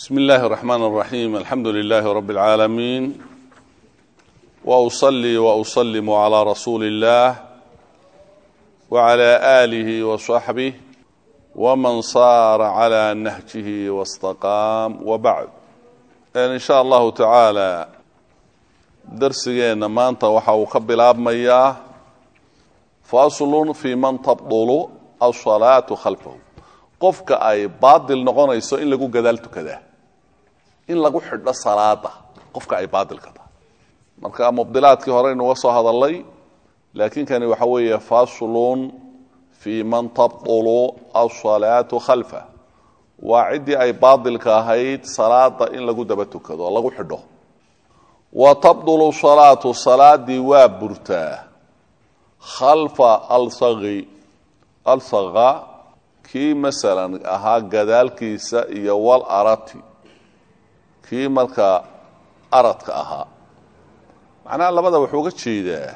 بسم الله الرحمن الرحيم الحمد لله رب العالمين وأصلي وأسلم على رسول الله وعلى آله وصحبه ومن صار على نهجه واستقام وبعد إن شاء الله تعالى درسنا maanta waxa uu ka bilaabmayaa فاصل في من تبطل الصلاة خلفه qofka ay baadil noqonayso in lagu gadaal tukada in lagu xidho salaada qofka ay baadil ka tahay marka mubdilaadkii hore inuu soo hadalay laakiin kan waxa weeye faslun fi man tabtulu as-salatu khalfa wa'idi ay baadil ka ahayd salaada in lagu daba tukado lagu xidho wa tabtulu salatu saladi wa burta khalfa al-sagha kii masalan ahaa gadaalkiisa iyo wal arati kii marka aradka ahaa macnaha labada wuxuu ka jeedaa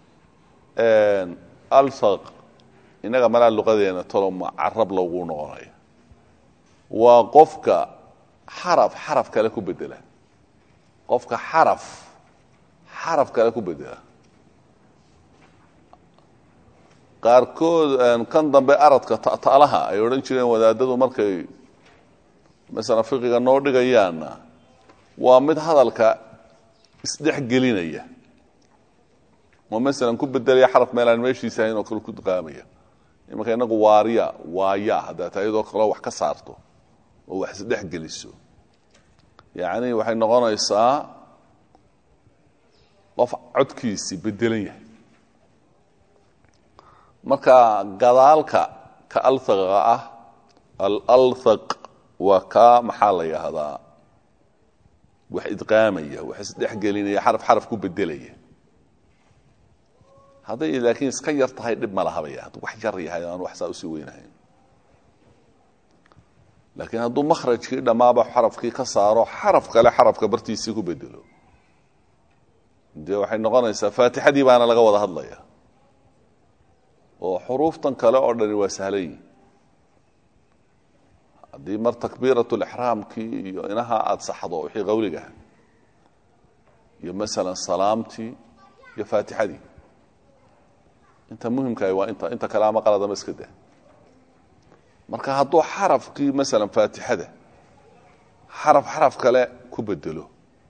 al-saq inaga mala luqadeena toloma arab lagu noqonayo waa qofka xaraf kale ku bedela qofka xaraf kale ku bedela qaarkood kan dambe aradka ta'alaha ay oran jireen wadaadadu markay mesela fiqiga noo dhigayaan waa mid hadalka isdhex gelinaya oo mesela ku bedelaya xaraf meelaan meeshiisa inuu kala ku qaamaya imanka inagu waaya hada taayadoo kale wax ka saarto oo wax isdhex geliso yaani waxay noqonaysaa qof codkiisi bedelan yahay marka gadaalka ka althaqa ah al-althaq wa ka maxalla yahada wax idqaamaya wax isdhex gelinaya xaraf ku bedelaya haday laakiin iska yar tahay dib ma lahabaya wax jar yahay aan wax saa u sii weynahay laakiin haduu makhrajkii dhamaaba xarafkii ka saaro xaraf kale xarafka bartiisii ku bedelo waxay noqonaysaa faatixadii baana laga wada hadlaya oo xuruuftan kale oo dhan waa sahlay hadii mar takbiratul ihraamki iyo inaha aad saxdo wixii qawliga iyo mesela salaamti iyo faatixadii inta muhiimka waa inta kalaama qalada maskada marka haduu xarafkii mesela faatixada xaraf kale ku bedelo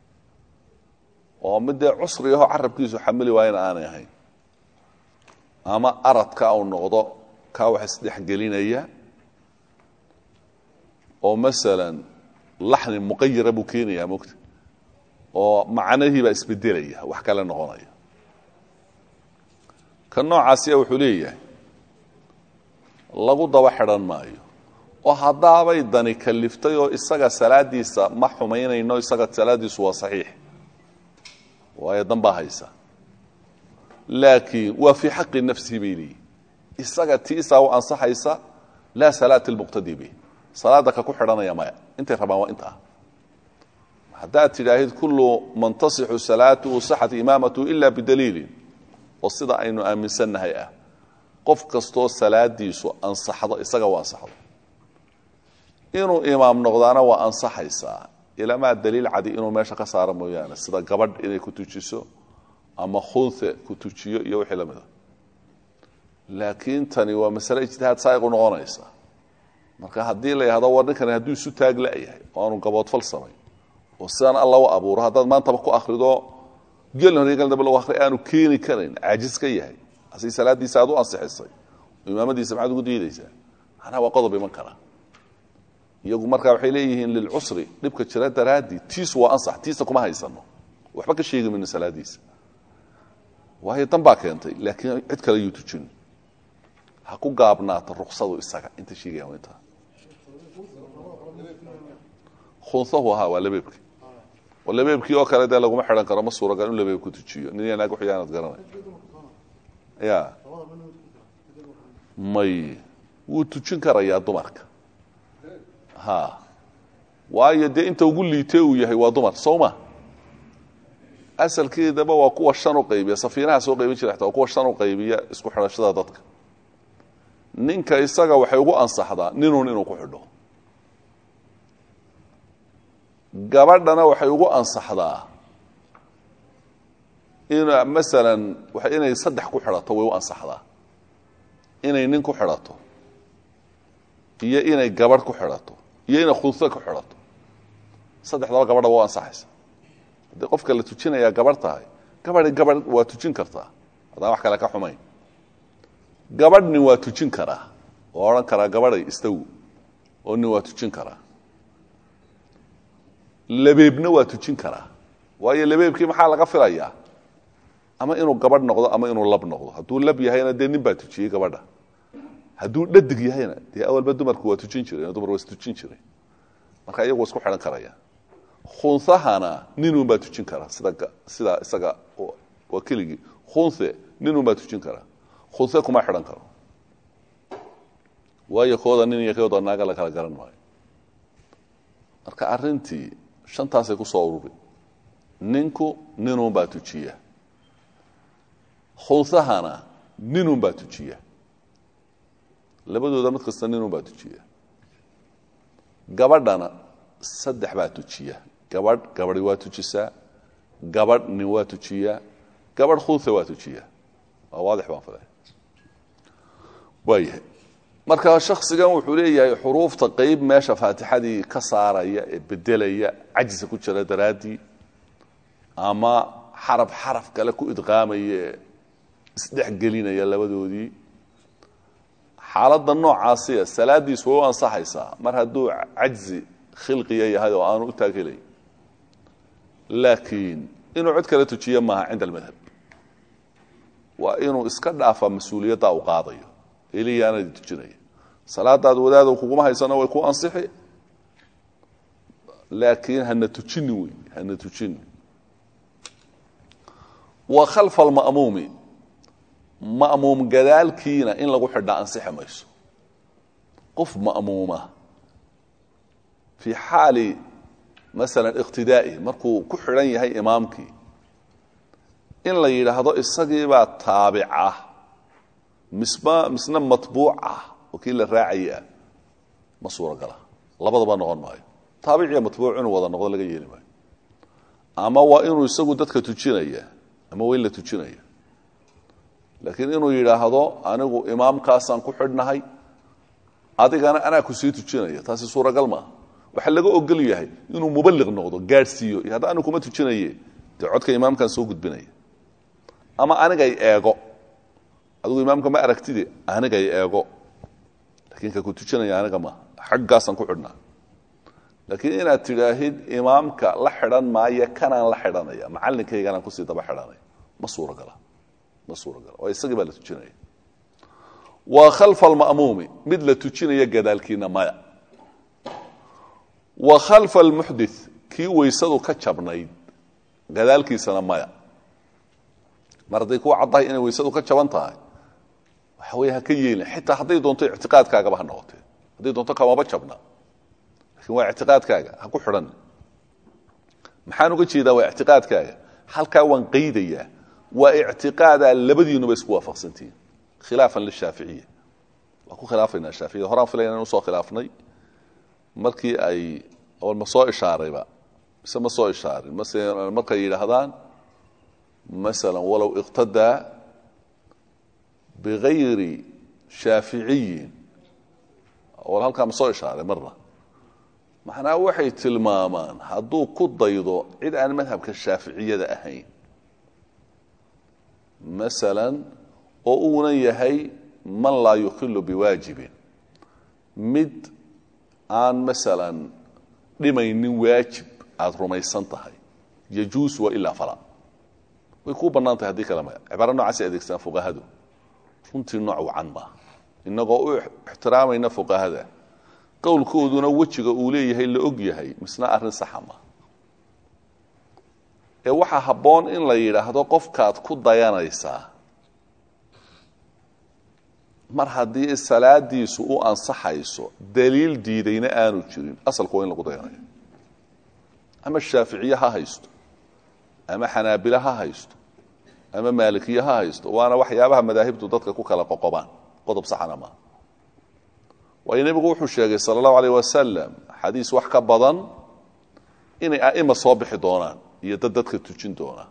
oo midda cusriyo carabkiisu xamili waa in aan ahayn ama aradka uu noqdo ka wax isdhex gelinaya oo mesela lahni muqayyir abu keenaya mugta oo macnaheedu isbedelaya wax kale noqonaya kan noocaasi wuxuu leeyahay lagu daba xidhan maayo oo hadaabay dani kaliftay oo isaga salaadiisa ma xumaynayno isaga salaadiisu waa saxiix waa damba haysa لكن وفي حق النفس بيلي isaga tiisa oo ansaxaysa la salaat al-muqtadi bi salaadaka ku xidhanaya ma inta rabaa waa inta hadaa tidaahid kullu man tasihu salatu sihhat imamatu illa bidalil wasida aynu aaminsanahay qof kasto salaadiisu ansaxdo isaga waa ansaxdo inuu imaam noqdaana waa ansaxaysa ila ma daliil cadi inuu meesha ka saaro mooyaan sida gabadh inay ku tujiso ama khultha ku tujiyo iyo wixii lamida laakiin tani waa mas'ala ijtihaad saayq noqonaysa marka hadii la yiraahdo warninkan haduu isu taag laayahay oo aanu gabood falsamay oo saan Allah wa abuur hadad maanta ku akhrido geelna reegal dab loo akhri aanu keeni karin aajiz ka yahay asii salaadiisa aad u ansixisay imaamadiisa maxaad ugu diidaysaa ana waa qodob iman kara iyagu marka waxay leeyihiin lil usri dibka jira daraadi tiis waa ansax tiisa kuma haysano waxba ka sheegay min salaadiisa وهي تنبا كانتي لكن عد كلا يوتجن حكو غابنات رخصدو اسغا انت شيغيا وانت خنصه ها ولا بيبكي او كلا دا لغو ما خيران كرو ما سوره غان لبيب ku tujiyo nin yana ku xiyaanad garanay ya may uu tujin karaya dumarka ha waayo de inta ugu liitay uu yahay waa dumar Soomaa asalkeedaba waa kuwa shan u qaybiya safiinaha soo qaybin jiray xataa kuwa shan u qaybiya isku xirashada dadka ninka isaga waxay ugu ansaxdaa inuu ku xidho gabadhana waxay ugu ansaxdaa masalan inay saddex ku xidhato way u ansaxdaa inay nin ku xidhato iyo inay gabadh ku xidhato iyo inay khunso ku xidhato saddexdaba gabadha waa u ansaxaysa haddii qofka la tujinayaa gabadh tahay gabadh waa tujin kartaa haddaan wax kale ka xumayn gabadh nin waa tujin karaa oo odhan karaa gabadhay istaw oo nin waa tujin karaa labeebna waa tujin karaa waayo labeebkii maxaa laga filayaa ama inuu gabadh noqdo ama inuu lab noqdo hadduu lab yahayna dee nin baa tujiyey gabadha hadduu dhadig yahayna dee awalba dumarku waa tujin jireen dumar waa istujin jireen marka iyagu waa isku xidhan karayaan khunsahana ninun baa tujin karaa sida isaga waa keligii khunse ninun baa tujin karaa khunse kuma xidhan karo waayo kooda nin iyo kooda naaga la kala garan maayo marka arrintii shantaasay ku soo ururi ninku ninun baa tujiya khunsahana ninun baa tujiya labadooda mid kasta ninun baa tujiya gabadhana saddex baa tujiya gabadhi waa tujisaa gabadh nin waa tujiyaa gabadh khunsa waa tujiya waa waadix baan filay waayahay marka shaksigan wuxuu leeyahay xuruufta qayb meesha faatixadii ka saaraya ee bedelaya cajisa ku jira daraaddii ama xaraf kale ku idqaamaya isdhexgelinaya labadoodii xaaladda noocaasiya salaadiisu way u ansaxaysaa mar hadduu cajzi khilqiya yahay oo aanu u taagelay laakiin inuu cod kale tujiyo maaha cinda almadhab waa inuu iska dhaafa mas-uuliyadda u qaadayo eliyaanadi tujinaya salaadaad wadaado kuguma haysano way ku ansixi laakiin hana tujini wey hana tujini wa khalfa alma'muumi ma'muum gadaalkiina in lagu xidhaa ansixi mayso qof ma'muuma fii xaali masalan iqtidaa'i markuu ku xidhan yahay imaamkii in la yidhaahdo isagiibaa taabic ah misna matbuuc ah oo kii la raacaya ma suuragala labadaba noqon maayo taabic iyo matbuuc inuu wada noqdo laga yeeli maayo ama waa inuu isagu dadka tujinaya ama waa in la tujinaya laakiin inuu yidhaahdo anigu imaamkaasaan ku xidhnahay adigana anaa ku sii tujinaya taasi suuragal maaha waxaa laga ogol yahay inuu mubaliq noqdo gaadhsiiyo iyo hadda anigu kuma tujinaye dee codka imaamkaan soo gudbinaya ama anigay eego adigu imaamka ma aragtide anigay eego laakiin ka ku tujinaya aniga maaha xaggaasaan ku xidhnaa laakiin inaad tidhaahid imaamka la xidhan maayo kanaan la xidhanaya macallinkayganaan kusii daba xidhanaya ma suuragala waa isagii baa la tujinaya wa khalfa alma'muumi mid la tujinaya gadaalkiina maya wa khalfa almuxdith kii weysadu ka jabnayd gadaalkiisana maya mar hadday kuu caddahay inay weysadu ka jaban tahay waxa weeye ha ka yeelin xitaa hadday doonto ictiqaadkaagaba ha noqotee hadday doonto kamaba jabna lakiin waa ictiqaadkaaga ha ku xidhan maxaan uga jeedaa waa ictiqaadkaaga halkaa waan qaydayaa waa ictiqaadaa labadiinuba isku waafaqsantihiin khilaafan lishaaficiya waa ku khilaafaynaa shaaficiyada horaan filayna inu soo khilaafnay markii ay ma soo ishaarayba mise ma soo ishaarin mase markay yidhaahdaan masalan walow iqtadaa bigayri shaaficiyin wal halkaa ma soo ishaaray marna macnaha waxay tilmaamaan hadduu ku daydo cid aan madhabka shaaficiyada ahayn masalan oo uunan yahay man laa yukhilu biwaajibin mid aan masalan dhimaynin waajib aada rumaysan tahay yajuus wa ilaa falaa way kuu bannaan tahay haddii kale maya cibaaro noocaasay adeegsadaan fuqahadu runtii nooc wacan maaha innagoo u ixtiraamayna fuqahada qowlkooduna wejiga uu leeyahay la og yahay misna arrin saxa maaha ee waxaa habboon in la yidhaahdo qofkaad ku dayanaysaa mar haddii salaadiisu u ansaxayso daliil diidayna aanu jirin asalku waa in lagu dayanayo ama shaaficiye ha haysto ama xanaabile ha haysto ama maalikiye ha haysto waana waxyaabaha madaahibtu dadka ku kala qoqobaan qodob saxana maaha waayo nebigu wuxuu sheegay sala allahu alayh wasalam xadiis wax ka badan inay a'ima soo bixi doonaan iyo dadka tujin doona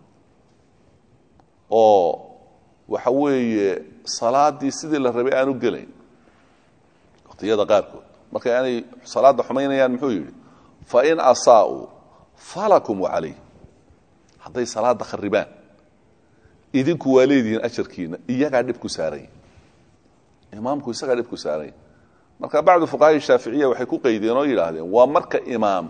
oo waxa weeye salaadii sidii la rabay aanu gelayn waqtiyada qaarkood marka aanay salaada xumaynayaan muxuu yiri fa in asaa'u falakum wa alayhi haday salaada kharibaan idinku waaleediin ajarkiina iyaga dhib ku saaray imaamku isaga dhib ku saaray marka bacdu fuqahaa shaafiiciya waxay ku qeydeen oo yiraahdeen waa marka imaam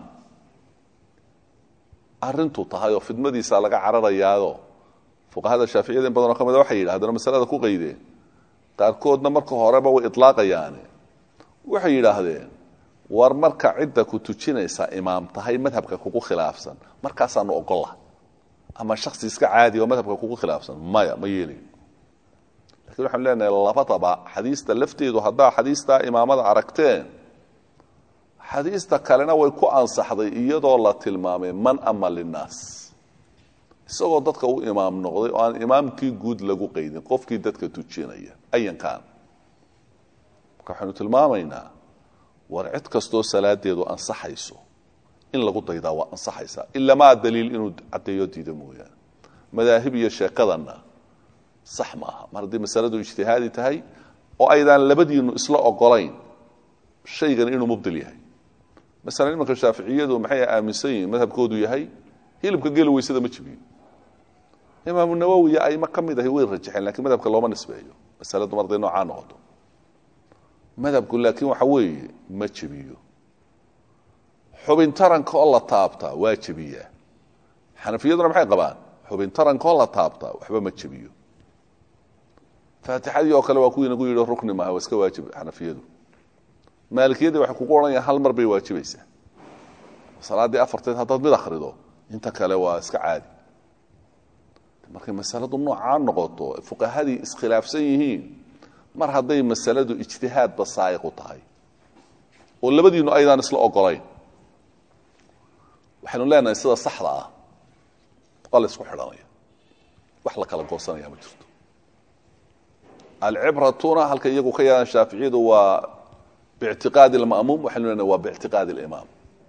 arintu tahay oo fidmadiisa laga cararayaado fuqahaa shaafiiciyada in badan kamid waxay yiraahdeen masalada ku qeydeen qaarkoodna marka horeba way itlaaqayaan waxay yiraahdeen war marka cidda ku tujinaysa imaam tahay madhabka kugu khilaafsan markaas aanu ogol ama shakhsi iska caadi oo madhabka kugu khilaafsan maya ma yeelin laakiin waxaan leenahay labadaba xadiista lafteedu hadaa xadiista imaamada aragteen xadiista kalena way ku ansaxday iyadoo la tilmaamay man ama linnaas isagoo dadka u imaam noqday oo aan imaamkii guud lagu qeydin qofkii dadka tujinaya ayan kaan waxaanu tilmaamaynaa war cid kastoo salaadeedu ansaxayso in lagu daydaa waa ansaxaysa illa ma daliil inuu cadeeyo diido mooyaan madaahib iyo sheekadana sax maaha mardi masaladu ijtihaadi tahay oo aydan labadiinu isla ogolayn shaygan inuu mubdil yahay مثلا imanka shaaficiyadu maxay aaminsan madhabkoodu yahay hilibka geel weysada ma jibiyo imaam an-nawawi ay ma kamid ah way rajaxeen laakiin madhabka looma nisbeeyo masaladu marday noocaan noqoto madhabku laakiin waxa weeye ma jibiyo xubin taranka oo la taabta waa jibiya xanafiyaduna maxay qabaan xubin taranka oo la taabta waxba ma jibiyo faatixadii oo kale waa kuwii nagu yiri rukni ma iska waajib xanafiyadu maalikiyada waxa ku qoranaya hal mar bay waajibaysaa salaadii afarteed hadad mid akhrido inta kale waa iska caadi markay masaladu noocaan noqoto fuqahadii iskhilaafsan yihiin mar haday masaladu ijtihaad basaayiq u tahay oo labadiinu aydan isla ogolayn waxaanu leenahay sida saxda ah qal isku xidhanaya wax la kala goosanaya ma jirto al-ibratuna halka iyagu ka yaan shaafiiciyadu waa باعتقاد المأموم وحنا هو باعتقاد الإمام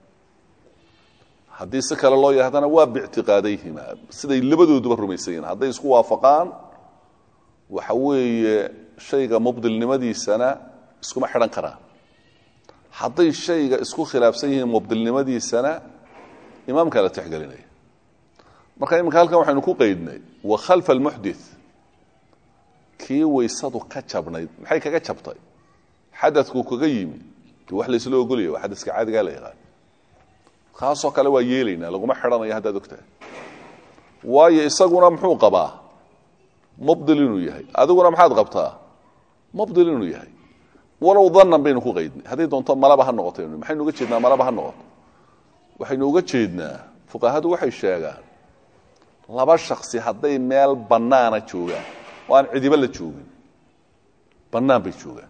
حديث كلا الله يهدنا وباعتقاديهما سيدي لبدو دبر رميسين حديث اسكو وافقان وحوي شيء مبدل نمدي سنة اسكو ما حران كرا حديث شيء اسكو خلاف سيه مبدل نمدي سنة إمام كلا تحقلنا marka imka halkan waxaanu ku qeydnay wa khalf al muhdith ki waysadu ka jabnay maxay kaga jabtay حدثku kaga yimi wax la isla ogoliyo xadadka caadiga la yaqaan khaaso kale waa yeelina lagu ma xiranayo hadda doctor waayo isaguna muxuu qabaa mubdil inuu yahay adiguna maxaad qabtaa mubdil inuu yahay walaw dhanna baynu ku qeydnay hadii doonto malaba ha noqoto maxaynu uga jeednaa malaba ha noqoto waxaynu uga jeednaa fuqahadu waxay sheegaan laba shakhsi haday meel banaana joogaan oo aan cidiba la joogin banaan bay joogaan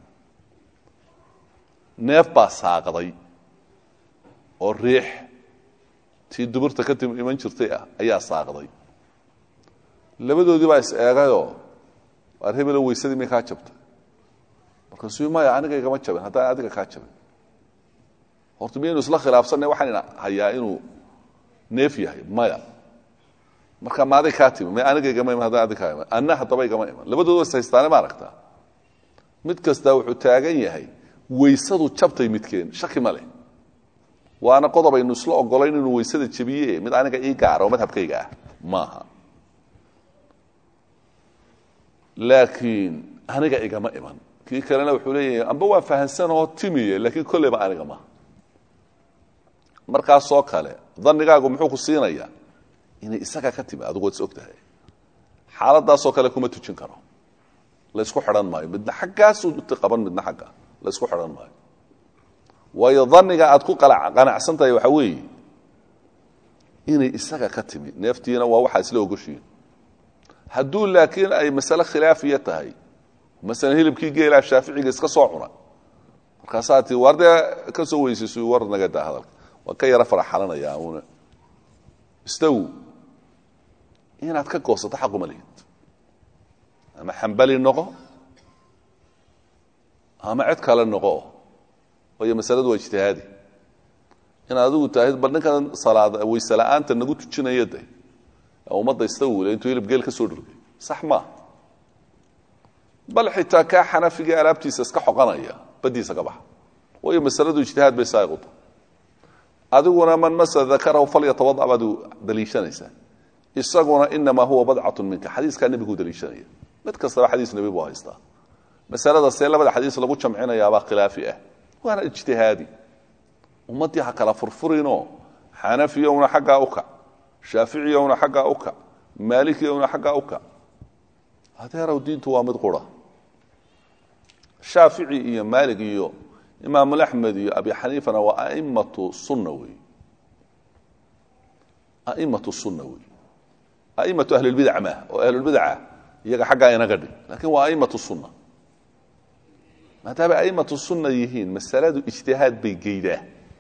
neef baa saaqday oo riix tii duburta ka tim iman jirtay ayaa saaqday labadoodii baa is eegayoo war hebel weysadii ma ka jabtay marka suumaaya aniga igama jabin haddaan adiga ka jabin horta miyaynu isla khilaafsanay waxaan hayaa inuu neef yahay maya marka maaday ka timi ma aniga igama iman haddaan adiga ka iman anna haddaba igama iman labadoodu is haystaane ma aragtaa mid kasta wuxuu taagan yahay weysadu jabtay midkeen shaki ma leh waana qodob aynu isla ogolayn inuu weysada jabiye mid aniga ii gaaro madhabkayga ah maaha laakiin aniga igama iman kii kalena wuxuu leeyahay amba waa fahansan oo timiye laakiin kolleyba aniga ma markaas oo kale dhanigaagu muxuu ku siinayaa inay isaga ka timi adigu waad ogtahay xaaladaas oo kale kuma tujin karo la isku xidhan maayo midna xaggaas u qaban midna xagga la isku xidhan maayo waayo dhanniga aad ku qanacsan tahay waxa weeye inay isaga ka timi neeftiina waa waxa isla ogoshiin hadduu laakiin ay masale khilaafiya tahay masalan hilibkii geela shaaficiga iska soo cuna markaasaati warda ka soo weysayso war naga daa hadalka waa ka yara faraxalanaya una istaw inaad ka goosato xaq uma lihid ama xambali noqo ama cid kale noqo oo masaladu waa ijtihaadi in adigu taahid bal ninkan salaad waysa la'aanta nagu tujinayada ummadda istawil intuu ilib geel ka soo dhurgay sax ma bal xitaa ka xanafiga alaabtiisa iska xoqanaya badiisa ka bax way masaladu ijtihaad bay saaqoto adiguna man masa dhakarahu falyatawadda badu daliishanaysa isaguna inma huwa bad'atun minka xadiiska nabigu daliishanaya mid kasta xadiis nabi buu haystaa masalada see labada xadiis lagu jamcinaya baa khilaafi ah waana ijtihaadi ummadii ha kala furfurino xanafiyuna xaqa uka shaafiiciyuna xaqa uka maalikiyuna xaqa uka hadeero diintu waa mid qura shaafici iyo maalik iyo imaam ahmed iyo abi xaniifana waa a'immatu sunnawi a'immatu ahli albid'ah ma oo ahli albid'ah iyaga xaqa ina gadhi laakiin waa a'immatu sunna maadaama a'immatu sunna yihiin masaladu ijtihaad bay geeydaa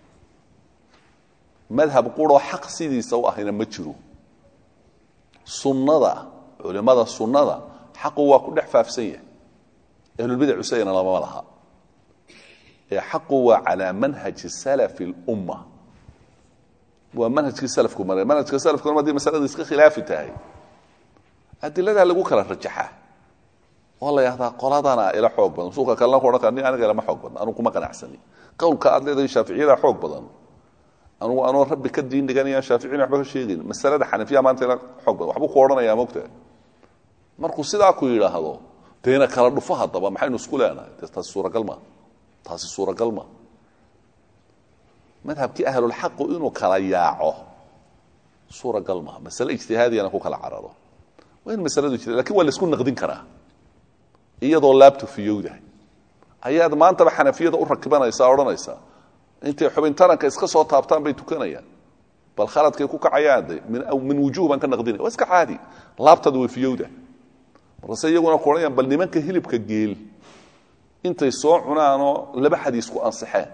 madhab quro xaq sidiisa u ahina ma jiro sunnada culimada sunnada xaq waa ku dhex faafsan yahay ahlul bid'ah usayna lama laha ee xaq waa ala manhaj salaf al umma wa manhaj salaf kuma manhaj salaf kuma di masalada iska khilaafi tahay adilada lagu kala rajaxa wala yahda qoladana ila xoog badan suuqa kala qoran kan aniga lama xoog badan anu kuma qanacsani qowlka aad leedahay shaafiiciyada xoog badan anu rabbi ka diin dhiganaya shaafiicina waxba ka sheegin masalada xanafiya maanta ila xoog badan waxba ku oranaya moogta markuu sidaa ku yiraahdo teena kala dhufo hadaba maxaynu isku leenahay taas suura galma madhabki ahlul haqq inuu kala yaaco suura galma mas'ala ijtihaadiyana ku kala cararo وين مسألة جديدة لكن ولا سكون نقدين كراه iyadoo laabtu fiyowdahay ayaad maanta xanafiyada u rakibanaysaa oranaysaa inta xubin taranka iska soo taabtaan bay tukanayaan bal khaladkay ku kacayaan min wujuban ka naqdin waa iska caadi laabtadu way fiyowda marse iyaguna qoranayaan bal nimanka hilibka geel intay soo cunaano laba xadiis ku ansaxeen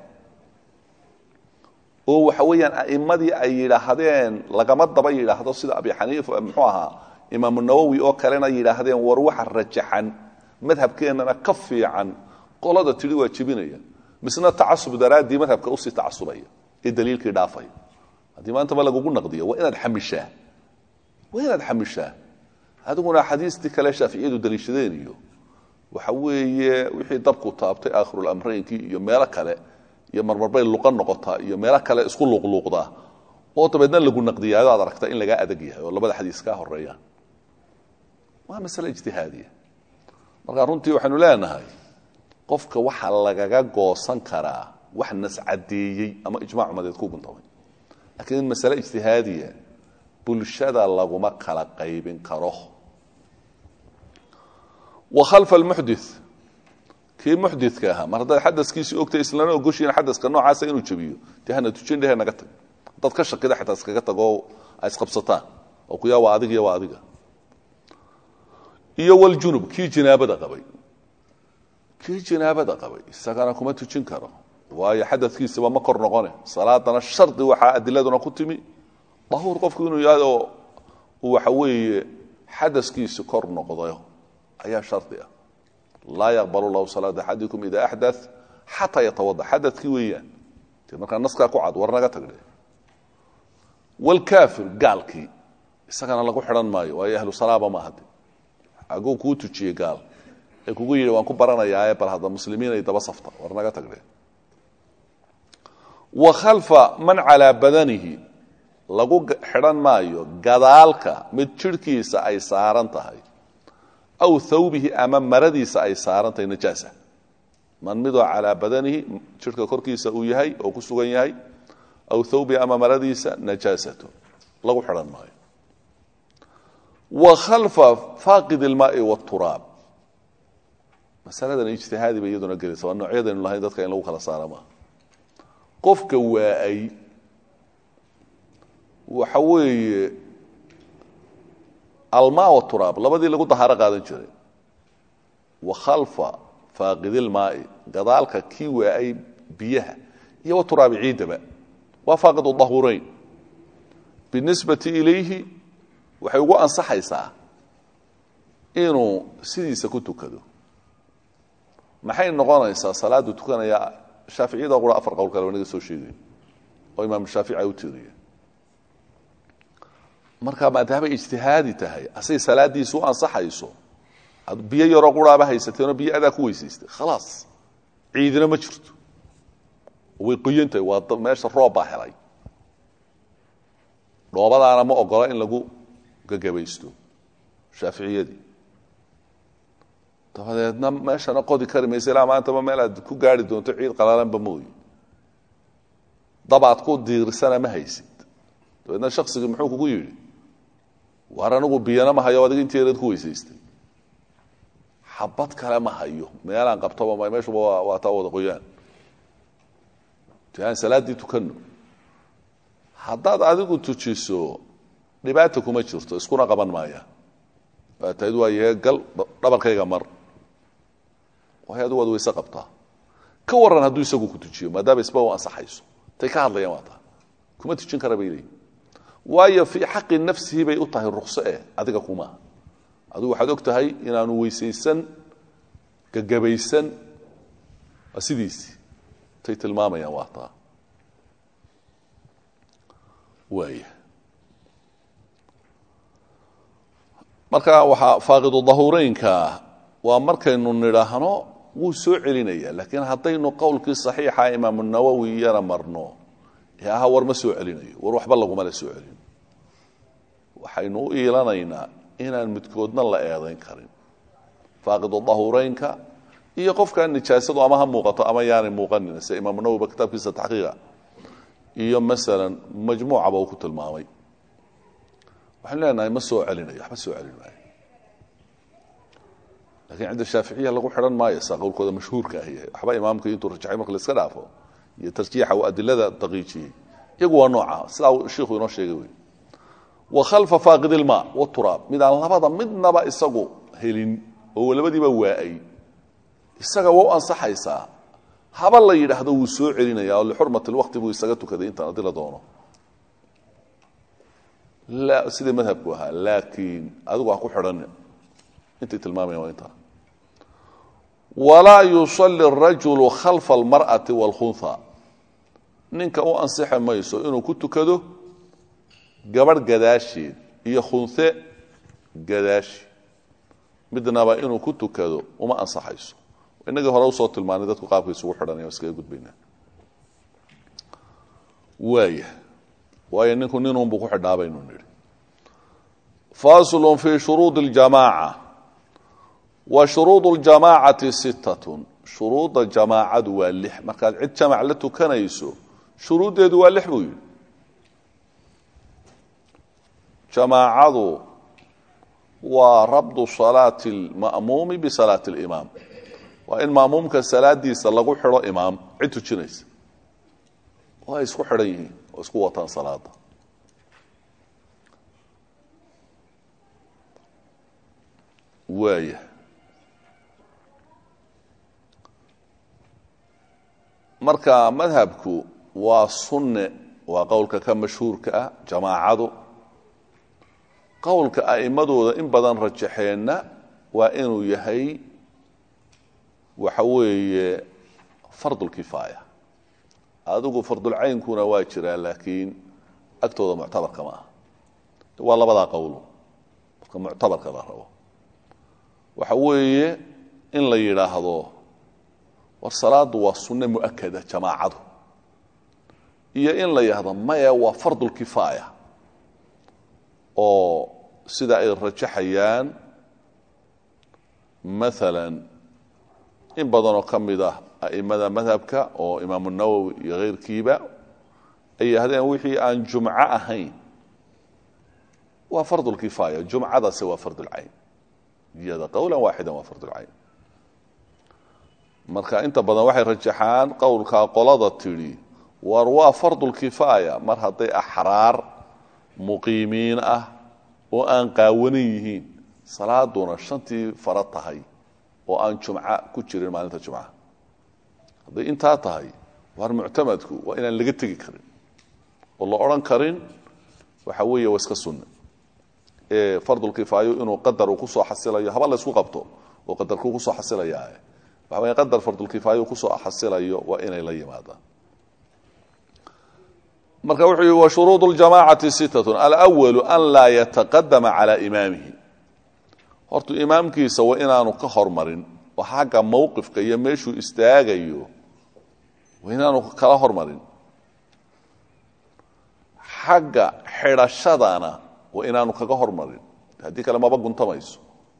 oo waxa weeyaan a'immadii ay yiraahdeen lagama daba yiraahdo sida abi xaniifa muxuu ahaa imaam an-nawawi oo kalena yiraahdeen war waxa rajaxan madhabkeenana ka fiican qolada tiri waa jibinaya misna taasub daraadi madhabka u si taasubaya ee daliilkii dhaafay hadii maanta ma lagu naqdiyo waa inaad xamishaa haduguna xadiisti kale shaafiiciyadu daliishadeen iyo waxa weeye wixii dabku taabtay aakhirul amreenki iyo meelo kale iyo marmarbay luqan noqota iyo meelo kale isku luqluqda oo tabeedna lagu naqdiyaa aad aragtaa in laga adag yahay oo labada xadiis ka horeeyaan waa mas'ala ijtihaadiya marka runtii waxaanu leenahay qofka waxa lagaga goosan karaa wax nas cadeeyay ama ijmaac umadeed ku guntamay laakiin mas'ala ijtihaadiya bulshada laguma kala qaybin karo wa khalf al muhdith kii muhdithka aha marada xadaskiisi ogtay islaana ogoshiin xadaska noocaas inuu jabiyo tahana tujin dhahay naga tag dad ka shaqada xitaa iskaga tago ay isqabsataan oo ku yaa adiga iyo wal junub kii jinaabada qabay isagana kuma tujin karo waayo xadadkiisa ma kor noqone salaadana shardi waxa adiladuna ku timi tahur qofku inuu yaado waxa weeye xadaskiisa kor noqdayo ayaa shardi ah la yaqbalu Allahu salata ahadikum idha ahdath hatta yatawadda xadadki weeyaan marka naska ku cad warnaga tagde wal kafir galki isagana lagu xiran maayo waayo ahlu salaaba ma hadi agu ku tujiye gaal ee kugu yiri waan ku baranayaa bal hada muslimiin ay daba safta warnaga tagre wa khalfa man ala badanihi lagu xiran maayo gadaalka mid jirkiisa ay saaran tahay aw thawbihi ama maradiisa ay saaran tahay najaasa man mido ala badanihi jirka korkiisa uu yahay oo ku sugan yahay aw thawbi ama maradiisa najaasatu lagu xiran maayo وخلف فاقد الماء والتراب مسألة الاجتهاد بيدنا جلسة وأنه عيدا الله يدك إن لو خلص على ما قفك واي وحوي الماء والتراب لبدي اللي قلت حرق هذا الجري وخلف فاقد الماء قضالك كي واي بيها هي والتراب عيد بقى وفاقد الظهورين بالنسبة إليه waxay ugu ansaxaysaa inuu sidiisa ku tukado maxay noqonaysaa salaadu tukanaya shaafiiciyada qura afar qowl kale wanaga soo sheegay oo imaam shaafici ay u tiiriyeen marka maadaama ijtihaadi tahay asay salaadiisu ansaxayso biyo yaroo quraaba haysateeno biyo adaa ku weysaystay khalaas ciidina ma jirto way qoyantay waa meesha roob baa helay dhoobadaana ma ogola in lagu gagabaysto shaaficiyadii dabadeedna meeshana qodi kari maysa ilaa maantaba meel aad ku gaari doonto ciid qalalanba mooye dabaad ku diirsana ma haysid dabeedna shaksigii muxuu kugu yidhi war anigu biyana ma hayo adiga inteereed ku weysaystay xabad kale ma hayo meelaan qabtoba meeshuba waa taa wada qoyaan aan salaadii tukanno haddaad adigu tujiso dhibaata kuma jirto iskuna qaban maaya tayd waa yeegal dhabarkayga mar waxay adigu waad weyse qabtaa ka waran hadduu isagu ku tujiyo maadaama isba u ansaxayso tay ka hadlayaan waa taa kuma tujin kara bay leeyihin waayo fii xaqi nafsihi bay u tahay rukso adiga kuma adigu waxaad og tahay inaanu weysaysan gagabaysan waa sidiisii tay tilmaamayaan waa taa waaya marka waxaa faaqidu dahuureynka waa markaynu nidhaahno wuu soo celinaya laakiin haddaynu qowlkii saxiixa imaamu nawowi iyana marno aha war ma soo celinayo war waxba lagumala soo celin waxaynu u iilanaynaa inaan midkoodna la eedayn karin faaqidu dahuureynka iyo qofkaan nijaasadu ama ha muuqato ama yaanay muuqanin sida imaamu nawowiba kitaabkiisa taxqiiqa iyo masalan majmuucaba uu ku tilmaamay waxaan leenahay ma soo celinayo waxba soo celin maayo laakiin cinda shaaficiya lagu xidhan maayo saa qowlkooda mashhuurka ahi waxba imaamka intuu rajaxay marka la iska dhaafo iyo tarjiixa uu adilada daqiijiyey iyagu waa nooca sidaa sheikhu inoo sheegay wey wa khalfa faaqid ilmaa waturaab midaan labada midnaba isagu helin oo labadiiba waa'ay isaga waa u ansaxaysaa haba la yidhaahdo wuu soo celinaya oo lixurmati lwaqti buu isaga tukaday intaan haddii la doono sidii madhabku ahaa laakiin adigu ha ku xidhan intay tilmaamayaan waa intaa walaa yusalli arajulu khalfa almar'ati waalkhunha ninka u ansixi mayso inuu ku tukado gabadh gadaasheed iyo khunhe gadaashi midnaba inuu ku tukado uma ansaxayso inagii hore usoo tilmaanay dadku qaabka isugu xidhanaya iskaga gudbaynaa waayo ninku ninunbuu ku xidhaa baynu nidhi faslun fii shuruudi اljamaaca wa shuruud اljamaacati sittatun shuruudda jamaacadu waa 6 markaad cid jamac la tukanayso shuruuddeedu waa 6 buu yidhi jamaacadu waa rabdu salaati اlma'muumi bisalaati اlimaam waa in ma'muumka salaadiisa lagu xidho imaam cid tujinaysa oo ay isku xidhan yihiin oo isku wataan salaada waaya marka madhabku waa sunne waa qowlka ka mashhuurka ah jamaacadu qowlka a'immadooda in badan rajaxeenna waa inuu yahay waxa weeye fardulkifaaya adigu fardulcaynkuna waa jiraa laakiin agtooda muctabarka ma aha waa labadaa qowlo marka muctabarka la rabo waxa weeye in la yidhaahdo war salaadu waa sunne mu'akada jamaacadu iyo in la yidhaahdo maya waa fardulkifaaya oo sida ay rajaxayaan maalan in badanoo ka mid ah a'immada madhabka oo imaamu nawowi iyo keyrkiiba ay yidhahdeen wixii aan jumco ahayn waa fardulkifaaya jumcadaase waa fardulcayn iyada qowlan waaxidan waa fardulcayn marka inta badan waxay rajaxaan qowlkaa qolada tidhi war waa fardulkifaaya mar hadday axraar muqiimiin ah oo aan qaawanan yihiin salaaduna 5tii fara tahay oo aan jumca ku jirin maalinta jumcaha hadday intaa tahay war muctamadku waa inaan laga tegi karin oo la odhan karin waxa weeye waa iska sunne ee fardulkifaayo inuu qadar uu kusoo xasilayo haba la isku qabto oo qadarku kusoo xasilayaa waxa weeye qadar fardulkifaayo kusoo xasilayo waa inay la yimaadaan marka wuxuu yidhi wa shuruudu اljamaacati sitatun alأwalu an laa yataqadama calى imaamihi hortu imaamkiisa waa inaanu ka hormarin oo xagga mowqifka iyo meeshuu istaagayo waa inaanu kala hormarin xagga xidhashadana waa inaanu kaga hormarin haddii kale maba guntamayso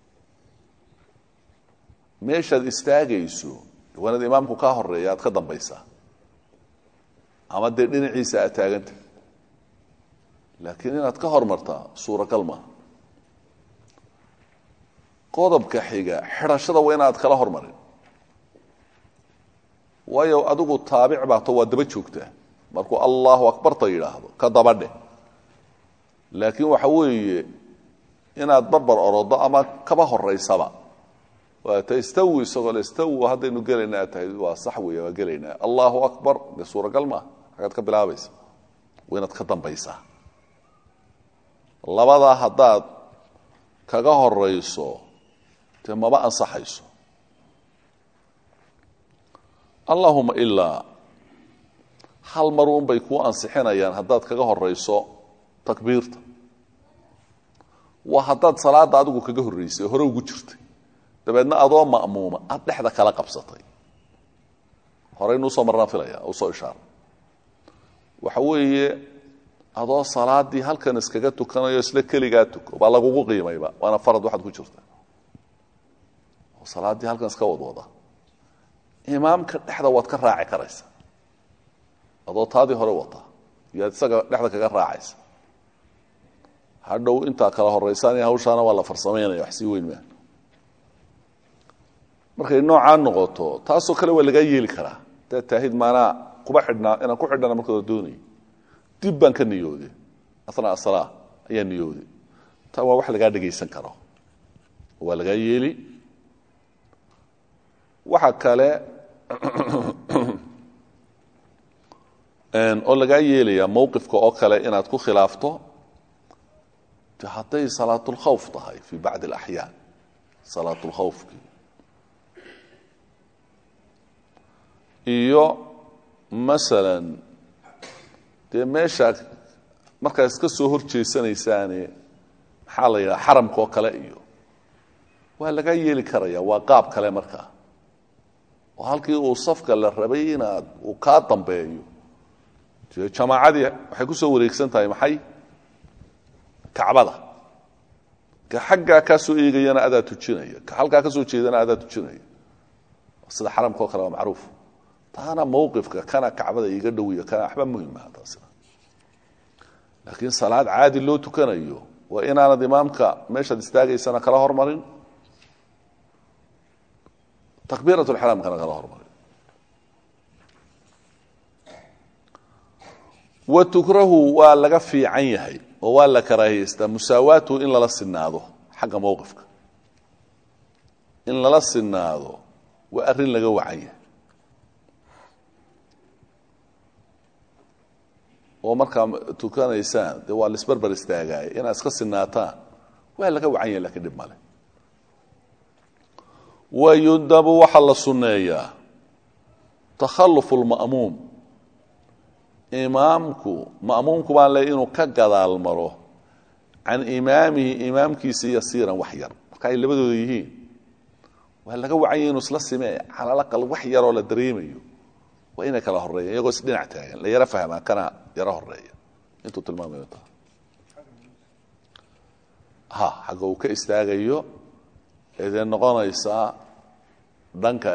meeshaad istaagayso waa inaad imaamku kaa horeeya aad ka dambaysaa ama dee dhinaciisa aad taaganta laakiin inaad ka hormartaa suuragal maaha qodobka xiga xidhashada waa inaad kala hormarin waayo adigu taabic baato waa daba joogtaa markuu allahu akbarta yidhaahdo ka dabadheh laakiin waxa weeye inaad barbar orodo ama kaba horaysaba waata istawi isagoo la istawi haddaynu gelaynaa tahay waa sax weeye waa gelaynaa allahu akbar dee suuragal maaha xagaad ka bilaabaysa waa inaad ka dambaysaa labadaa haddaad kaga horayso dee maba ansaxayso allahuma ilaa hal mar unbay kuu ansixinayaan haddaad kaga horayso takbiirta waa haddaad salaadda adigu kaga horraysay hore ugu jirtay dabeedna adoo ma'muuma aad dhexda kala qabsatay horeynuu soo marnaan filaya uu soo ishaaray waxa weeye adoo salaaddii halkan iskaga tukanayo isla keligaa tuko baa lagugu qiimayba waana farad waxaad ku jirta oo salaaddii halkan iska wadwada imaamka dhexda waad ka raaci karaysa adoo taadii hore wata iyoad isaga dhexda kaga raacaysa hadhow intaa kala horaysaan iyo hawshaana waa la farsamaynaya wax sii weyn maa markay noocaa noqoto taasoo kale waa lagaa yeeli karaa hadaad taahid maanaa kuba xidhnaa inaan ku xidhana markooda doonayay dib baan ka niyooday asnaa asalaa ayaa niyooday taa waa wax lagaa dhegaysan karo waa lagaa yeeli waxa kale oo lagaa yeelayaa mowqifka oo kale inaad ku khilaafto de hadday salaatulkhawf tahay fii bacdi alaxyaan salaatulkhawfkii iyo masalan dee meeshaa markaad iska soo hor jeesanaysaane maxaa la yidhaha xaramka oo kale iyo waa lagaa yeeli karaya waa qaab kale markaa oo halkii uu safka la rabay inaad uu kaa dambeeyo dee jamaacadii waxay ku soo wareegsan tahay maxay kacbada ka xaggaa kaa soo eegayana adaa tujinaya ka halkaa ka soo jeedana adaa tujinaya sida xaramka oo kale waa macruuf taana mowqifka kana kacbada iiga dhowiya kana waxba muhimaha taasina laakiin salaad caadi loo tukanayo waa inaanad imaamka meeshaad istaagaysana kala hormarin takbiiratulxiraamkana kala hormarin wa tukrahu waa laga fiican yahay oo waa la karaahiyeystaa musaawaatu in lala sinaado xagga mowqifka in lala sinaado waa arrin laga wacan yahay oo markaa tukanaysaan dee waa laisbarbar istaagaaya inaad iska sinaataan waa laga wacan yahay lakiin dhib male wayundabu waxaa la sunneeyaa takhalufu lma'muum imaamku ma'muumku baan le inuu ka gadaal maro can imaamihi imaamkiisa yasiiran wax yar marka ay labadooda yihiin waa laga wacan yahay inuu isla simee calalaqal wax yaroo la dareemayo waa inay kala horeeyaan iyagoo is dhinac taagan la yaro fahmaa kana yaro horeeya intuu tilmaamayo taa xagga uu ka istaagayo eedee noqonaysaa dhanka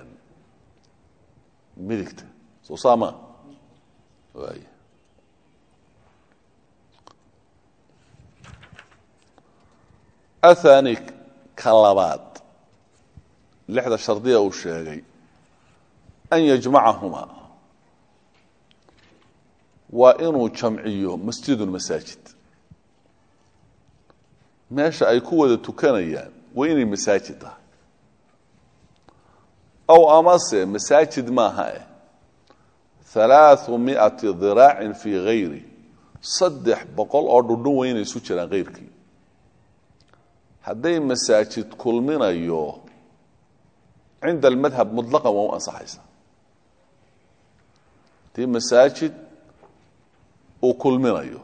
midigta soo saama waay athani ka labaad lixda shardiya uu sheegay an yajmacahumaa waa inuu jamciyo masjidun masaajid meesha ay ku wada tukanayaan waa inay masaajid tahay aw amase masaajid maaha 300 dhiraacin fii hayri 300 oo dhudhun waa inay isu jiraan hayrkii hadday masaajid kulminayo cinda almadhab muطlaqan waa u ansaxaysa tii masaajid uu kulminayo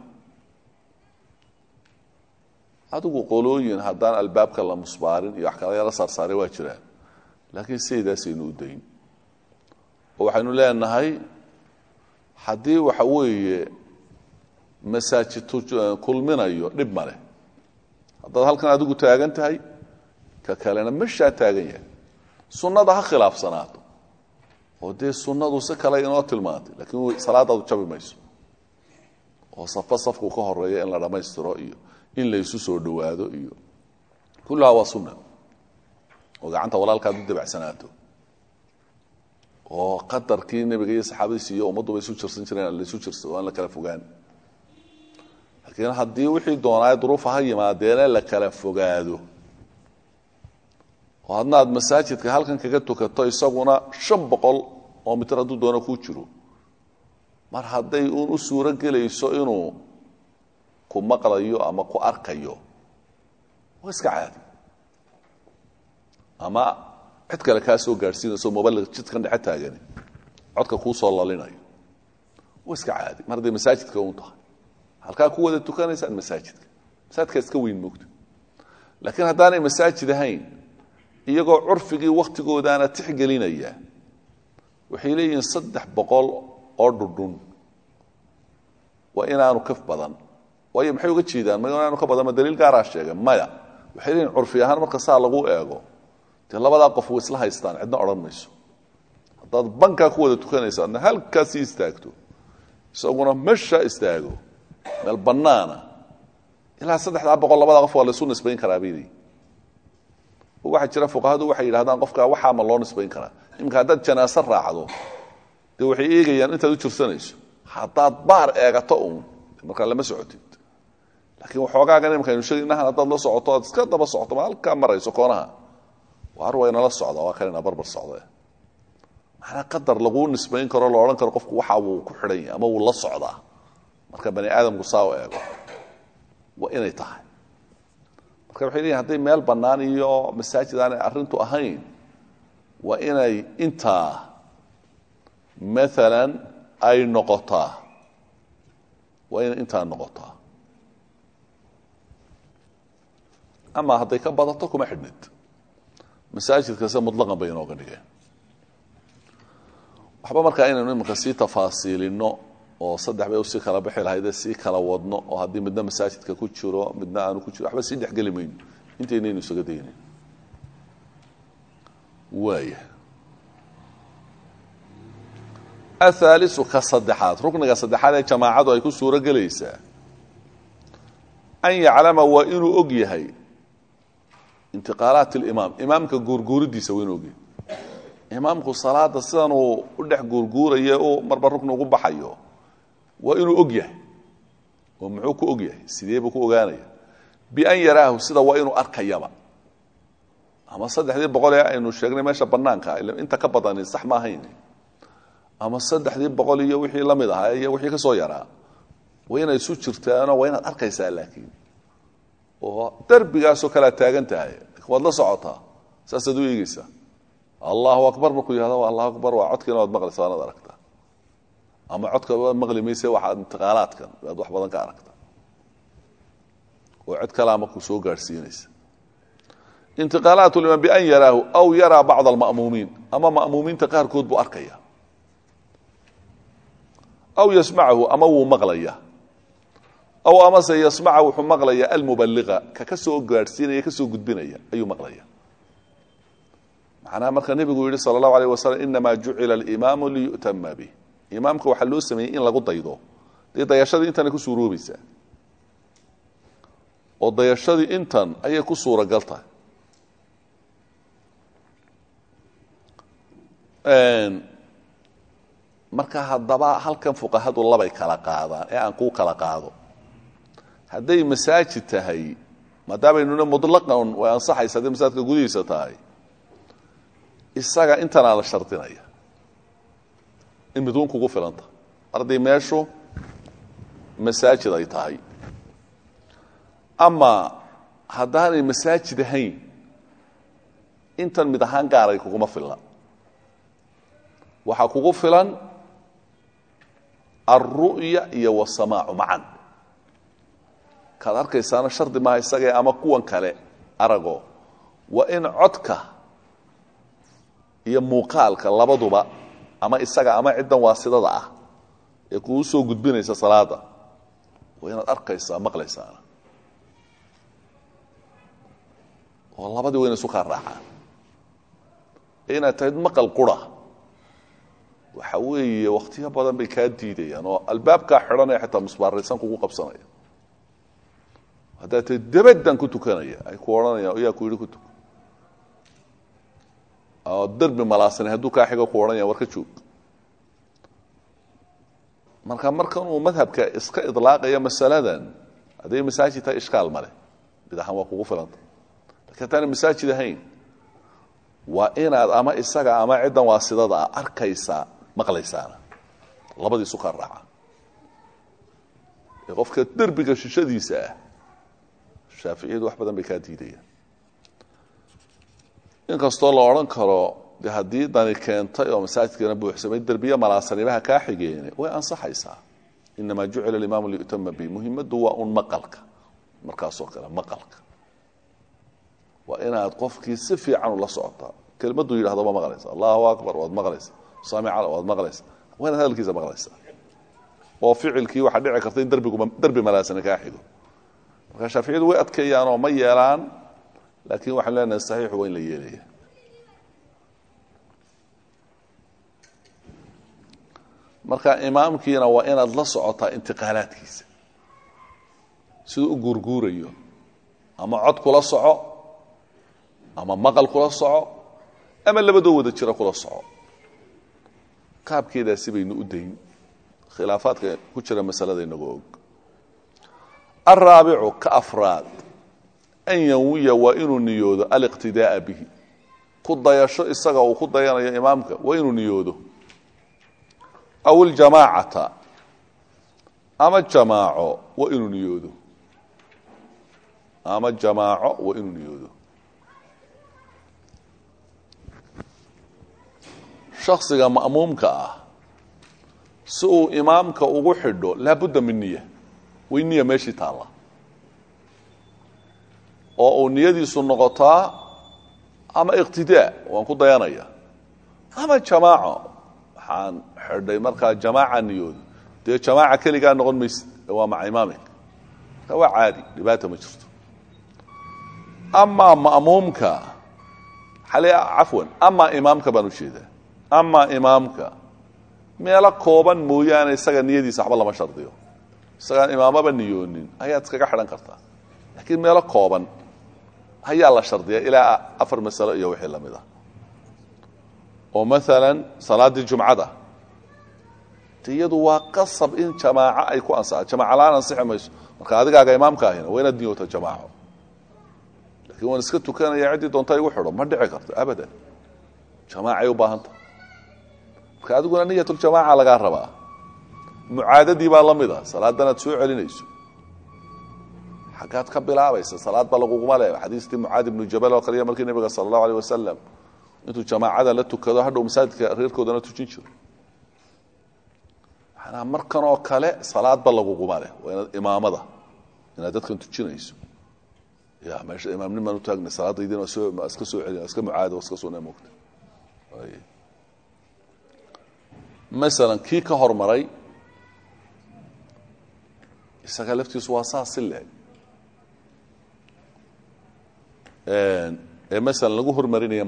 adigu qolooyin haddaan albaabka la musbaarin iyo wax kale la saarsaaray waa jiraan laakiin sidaasaynu u dayn oo waxaynu leenahay haddii waxa weeye masaajidtu kulminayo dhib ma leh haddaad halkan adigu taagan tahay ka kalena meshaa taagan yahay sunnada ha khilaafsanaato oo dee sunnadu si kale inoo tilmaantay laakiin salaadaadu jabi mayso oo safku ka horeeya in la dhammaystiro iyo in la isu soo dhawaado iyo kullaha waa sunna oo gacanta walaalkaad u dabacsanaato oo qadarkii nabiga iyo saxaabadiisa iyo ummaddu isu jirsan jireen la isu jirso oo la kala fogaan laakiin haddii wixii doonaa duruufaha yimaadeen la kala fogaado oo hadnaad masaajidka halkan kaga tukato isaguna 500 oo mitir hadduu doono ku jiro mar hadday uun u suuro gelayso inuu ku maqlayo ama ku arkayo waa iska caadi ama cid kale ka soo gaarsiinayso mobile jidkan dhex taagan codka ku soo lalinayo waa iska caadi mar hadday masaajidka uu tahay halka ku wada tukanaysan masaajidka iska weyn moogto laakiin haddaanay masaajid ahayn iyagoo curfigii waqtigoodaana tixgelinaya waxay leeyihiin 300 oo dhudhun waa inaanu kaf badan way maxay uga jeedaan ma inaanu ka badan ma daliil gaar ah sheegay maya waxay leeyihiin curfi ahaan marka saa lagu eego tii labada qof way isla haystaan cidna oran mayso haddaad banka ku wada tukanaysan halkaas istaagto isaguna meesha istaago meel banaana ilaa 300 labada qof waa la soo nisbayn karaa biidi waxa jira fuqahaadu waxay yiraahdaan qofka waxa ma loo nisbayn karaa imka hadad janaasa raacdo de waxay eegayaan intaad u jirsanayso hadaad baar eegato marka lama socotid laakiin waxoogaa gaar imka inuu sheegnaha hadaad la socoto aad iska daba socoto halka marayso koonaha waar wayna la socdo waa kalena barbar socdo maxaa qadar lagu nisbayn karo loo oran karo qofku waxa uu ku xidhan yahay ama uu la socdaa marka bani aadamku saaw eego waa inay tahay marka waxay leeyahay haday meel banaan iyo masaajid aan arintu ahayn waa inay inta مثلا ay noqotaa waa in inta noqotaa ama haday ka badato kuma xidhnid masaajidka sa mutlaqan bay inoo dhigeen waxba marka inaynu imka si tafaasiilino oo saddex bay si kala bixi lahayd si kala wadno oo hadii midna masaajidka ku jiro midna aanu ku jiro waxba si dhexgelimayno inteynaynu isaga deeyeen waaya الثالث كصدحات ركن كصدحات جماعه ay ku suura galaysa an yaclama wa inuu og yahay intiqaalaat al-imam imamka gurguridiisa weyn og imamku salaada sidan uu u dhex gurgurayo oo marba rukn ugu baxayo wa inuu og yahay oo muxuu ku og yahay sidee buu ku ogaanaya bi an yaraahu sida waa inuu arkayaba ama 300 aynu sheegnay meesha banaanka inta ka badan sax ma ahayn ama 300 iyo wixii la mid ah iyo wixii ka soo yaraa wayna isu jirtaan oo wayna arkaysaa laakiin oo darbigaas oo kala taagan tahay wad la socotaa saasadu eegaysa Allahu akbar markuu yiraahdo Allahu akbar waa codkina wad maqlaysaa wad aragtaa ama codka wad maqlimaysaa waxa intiqaalaadkan wad wax badan ka aragtaa oo cod kalaama ku soo gaarsiinaysa intiqaalaatu liman bi an yaraahu aw yara ba'd al-ma'muumin ama ma'muuminta qaar kood buu arkaya أو يسمعه أما هو مغلية أو أما سيسمعه وحو مغلية المبلغة ككسو قارسين يكسو قدبين أي مغلية معناها مركا النبي يقول صلى الله عليه وسلم إنما جعل الإمام ليؤتم به إمامك وحلو السمين إن لقد ضيضه دي ضياشة إنت نكسو روبيسا وضياشة إنت أي كسو رقلته marka hadaba halkan fuqahadu labay kala qaadaan ee aan ku kala qaado haday masaajid tahay maadaama inuu mutlaqan waa ansaxaysa haday masaajidka gudihiisa tahay isaga intana la shartinaya in midun kugu filanta arday meesho masaajid ay tahay ama hadaanay masaajid ahayn intan mid ahaan gaaray kugu ma filna waxa kugu filan الرؤية iyo والسماع معا kaad arkaysaana shardi maaha isagee ama kuwan kale arago waa in codka iyo muuqaalka labaduba ama isaga ama ciddan waasidada ah ee kuu soo gudbinaysa salaada waa inaad arkaysaa maqlaysaana oo labadii waa in isu kaa raacaan inaad tahay maqal qura waxa weeye waqtiyo badan bay kaa diidayaan oo albaabkaa xidhanaya xitaa musbaaraysan kugu qabsanaya haddaad tahay dabaddan ku tukanaya ay ku odhanayaan yaa ku yidhi ku tuko oo derbi malaasane hadduu kaa xigo ku odhanaya war ka joog markan uu madhabka iska idlaaqaya masaladan hadday masaajid tahay ishkaal male bidaxan waa kugu filanta lakiin haddaana masaajid ahayn waa inaad ama isaga ama ciddan waasidada ah arkaysaa maqlaysaana labadii isu kaa raaca ee qofka derbiga shishadiisa ah shaaficiyadu wax badan bay kaa diidayaan inkastoo la odhan karo de haddii dani keentay oo masaajidkana buuxsamay derbiye malaasanimaha kaa xigeene way ansaxaysaa inamaa jucila alimaamu liyutama bi muhimaddu waa un maqalka markaasoo kale maqalka waa inaad qofkii si fiican ula socotaa kelmaduu yidhahdo ma maqlaysa allahu akbar waad maqlaysa samica waad maqlaysa waa inaad hadalkiisa maqlaysaa oo ficilkii waxaa dhici karta in derbi malaasane kaa xigo marka shaaficiyadu way adkeeyaan oo ma yeelaan laakiin waxaan leenahay saxiixu waa in la yeelaya marka imaamkiina waa inaad la socotaa intiqaalaadkiisa siduu u guurguurayo ama cod kula soco ama maqal kula soco ama labadoo wada jira kula soco qaabkeedaasi baynu u dayn khilaafaadka ku jira masalada inagoo og الرابع كأفراد أن ينوي وإنه نيوده الاقتداء به قد يشو إساقه وقد يا إمامك وإنه نيوده أو الجماعة أما الجماعة وإنه نيوده أما الجماعة وإنه نيوده شخصك مأمومك سوء إمامك وغحده لابد من نية وإنية ماشي تعالى oo niyadiisu noqotaa ama iqtidaa waan ku dayanaya ama jamaaco waxaan xidhay markaa jamaaca niyoodo dee jamaaca keligaa noqon maysid waa maca imaamik waa caadi dhibaata ma jirto amaa ma'muumka cafwan amaa imaamka baan u jeedaa amaa imaamka meelo kooban mooyaane isaga niyadiisa waxba lama shardiyo isagaan imaamaba niyoonin ayaad iskaga xidhan kartaa laakiin meelo kooban ayaa la shardiya ilaa 4 masalo iyo wixii lamid ah oo maalan salaadii jumcada tiyadu waa qasab in jamaaca ay ku ansaxo jamaaca la ansaxo mayso marka adigaaga imaamka ahina waa inaad niyooto jamaaco laakiin waan iska tukanaya cidii doonta igu xidho ma dhici karto abadan jamaaca ay u baahanta marka adiguna niyatul jamaaca laga rabaa mucaadadii baa lamid ah salaadana soo celinayso حاجات كبلاويس صلاه بلغوما له حديث معاذ بن جبل وقال markii nabiga sallallahu alayhi wasallam intuu jamaacada la tukado hadhow masaajidka reerkoodana tujin jiro ana markan oo kale salaad balaguuma leh waa imaamada inaad dadkan tujinayso ya meesha imaamnimo u taagna salaadaydiina soo iska soo celin iska mucaad iska soo neemogta ay مثلا kii ka hormaray isaga laftiisu waa saasile مثلا lagu hormarinayo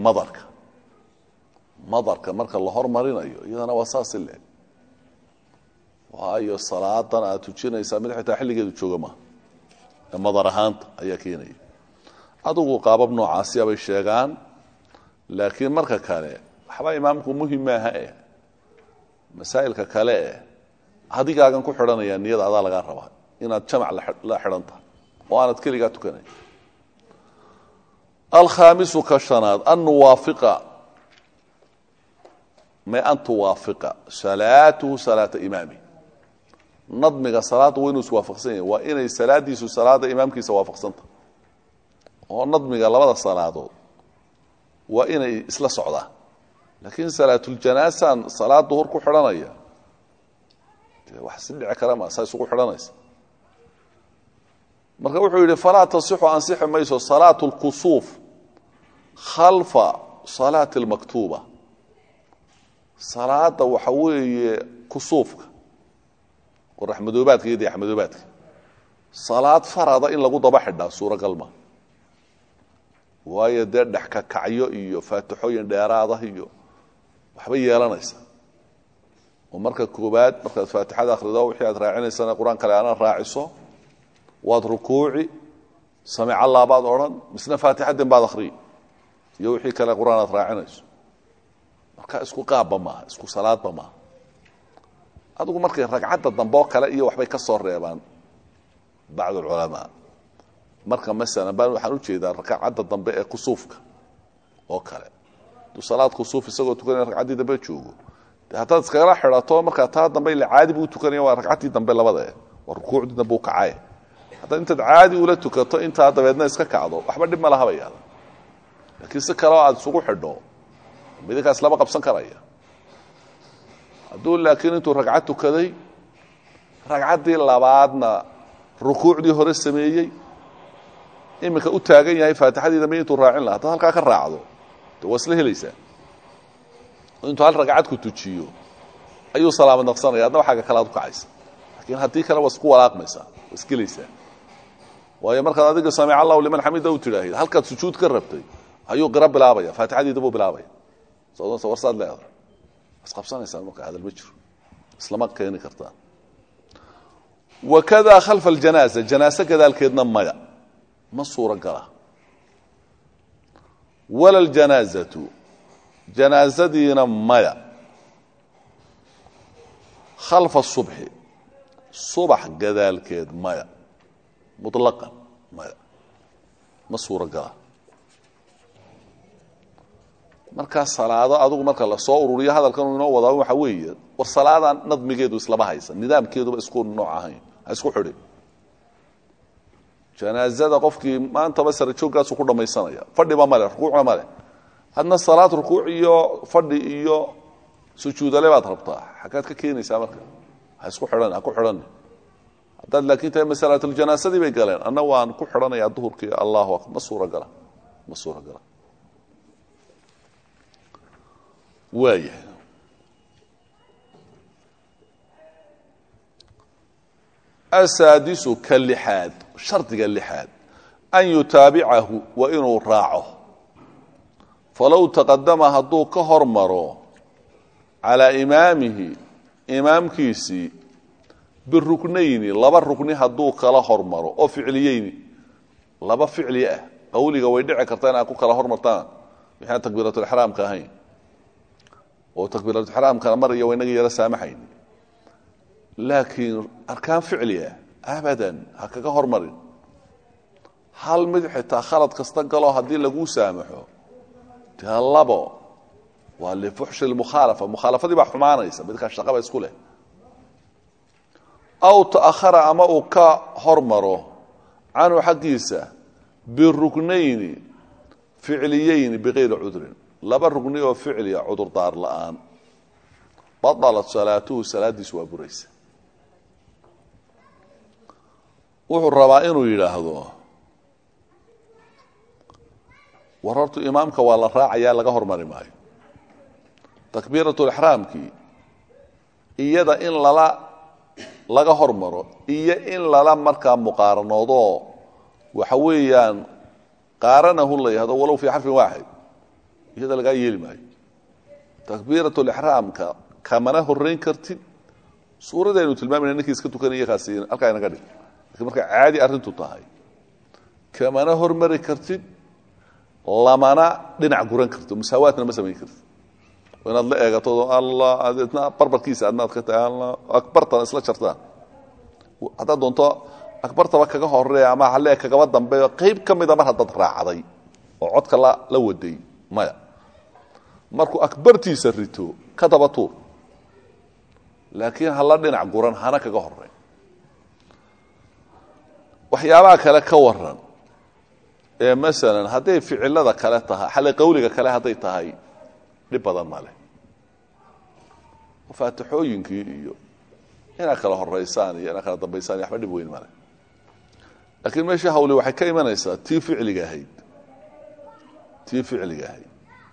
madarka marka la hormarinayo iyadana waa saasile waayo salaadan aad tujinaysaa mid xitaa xilligeedu jooga ma madar ahaanta ayaa keenaya adigu qaabab noocaasi bay sheegaan laakiin marka kale waxba imaamku muhiim maaha masaa'ilka kale adigaagan ku xidhanaya niyada adaa laga rabaa inaad jamac la xidhanta oo aanad kaliya tukanay الخامس كشناد أن نوافق ما أن توافق صلاته صلاة إمامه نظمك صلاة وينو سوافق سنة وإن الصلاة دي صلاة إمامك سوافق سنة ونظمك لبدا الصلاة وإن إسلا صعدة لكن صلاة الجنازة صلاة ظهر كحرانية wax si dhici kara ma say isugu xidhanaysa marka wuxuu yiri fala tasixu ansixu mayso salatu al-kusuf khalfa salati al-maktuba salaada waxa weeye kusufka qorraxmadoobaadka iyo axmadoobaadka salaad farada in lagu daba xidhaa suura galma waayo dhax ka kacyo iyo faatixooyin dheeraad ah iyo waxba yeelanaysa oo marka koobaad marka faatixada akhrido wixii aad raacinaysan quraan kale aan raaciso waad rukuuci sami'a allah baad oran misna faatixada baad akhri iyo wixii kale quraan aad raacinayso marka isku qaabba ma isku salaadba ma adigu markay ragcadda dambe kale iyo waxbay ka soo reebaan بعض العلماء marka mesela baan waxaan u jeedaa ragcadda dambe ee kusufka oo kale du salaad kusuf isagoo tukanay ragcadii dambe joogo hadaad iskaga xirato marka taa dambe la caadi buu tukanay waa ragcadii dambe labada waa rukuucdii dambe uu kacay hadaa inta caadi ula tukato inta dabeedna iska kacdo waxba dhib ma laha bayada laakiin si kale aad isugu xidho midkaas laba qabsan karaya haduu laakiin intuu ragcad tukaday ragcadii labaadna rukuucdii hore sameeyay imika u taagan yahay faatixadii dambe intuu raacin lahaa halka ka raacdo wasla helaysa intuu hal ragcad ku tujiyo ayuu salaam naqsanaya adna waxa kala ku kacaysa laakiin hadii kale wasku walaaqmaysa iskilaysa waayo marka adiga sami'a Allahu liman hamida uu tiraahay halka sujuud ka rabtay ayuu qirab bilaabaya faatixadii dabo bilaabaya soo warsaad leeyahay asqabsanaysa marka hada majr islama keenay kartaa وكذا خلف الجنازة جنازة كذلك مايا ما صورة قرأ ولا الجنازة جنازة دينا مايا خلف الصبح صبح كذلك مايا مطلقا مايا ما صورة قرأ marka salaado adigu marka la soo ururiyo hadalkan inoo wada waxa weeye war salaada nadmigeedu islama haysan nidaamkeedu isku nooc ahayn isku xidhi janaazada qofkii maanta basar joogaas ku dhamaysanaya fadhi ma male rukuuc ma leh hadna salaad rukuuc iyo fadhi iyo sujuud baad rabtaa xakaad ka keenaysaa marka ha isku xidhan ha ku xidhan hadda laakiin tay mas'alatul janaazadi bay galeen anna waan ku xidhanaya duhurkii Allahu akbar ma suura gala وايه السادس كاللحاد شرط اللحاد أن يتابعه وإنه راعه فلو تقدم هدو كهرمرو على إمامه إمام كيسي بالركنين لبا الركني هدو كلا هرمرو أو فعليين لبا فعليه قولي ويدعي كرتان أكو كلا هرمرتان بحين تكبيرة الإحرام كهين وتكبيرة الإحرام كان مرة وينجي يلا سامحين لكن أركان فعلية أبدا هكذا هرمرين هل مدحتا خلط كستنقلوا هدي لقو سامحوا تهلبوا واللي فحش المخالفة دي بحمانة يسا بدك أشتغل بيسكوله أو تأخر أماؤه كهرمره عنه حقيسة بالركنين فعليين بغير عذر لبا ركني وفعلي عذر دار الآن بطلت صلاته صلاة سوى بريسة وحو الربائن يلاهدوه وررت إمامك ولا راعي لغا هرمري ماي تكبيرة الإحرام كي إيدا إن لغا هرمرو إيا إن للا مركا مقارنة وحويا قارنه الله هذا ولو في حرف واحد هذا لغا يلي ماي تكبيرة الإحرام كامنا هرين كرتين سورة دينو تلمامي أنك يسكتو كان يخاسين ألقى أنا قادي لكن مركا عادي أرنتو طاهي كامنا هرمري كرتين لمانا دينع قران كرتو مساواتنا ما سمين كرتو وإن الله إيغا الله أدتنا بربر كيسا أدنا أدخلتا الله أكبرتا إسلا شرطان هذا دونتا أكبرتا بكاقا هوريا ما حليا كاقا ودن بيو قيب كم إذا مرها تدرع عضي وعودك الله لو ودي مايا markuu akbartiisa rito ka daba tuur laakiin hal dhinac guran hana kaga horey waxyaabaha kale ka waran ee midalan haday ficilada kale tahay xal qowliga kale haday tahay dib badan male faatixooyinkii iyo ina kala horeysaan iyo ina kala dambeysaan waxba dhib weyn male laakiin meesha hawli waxay ka imanaysaa tii ficliga ahayd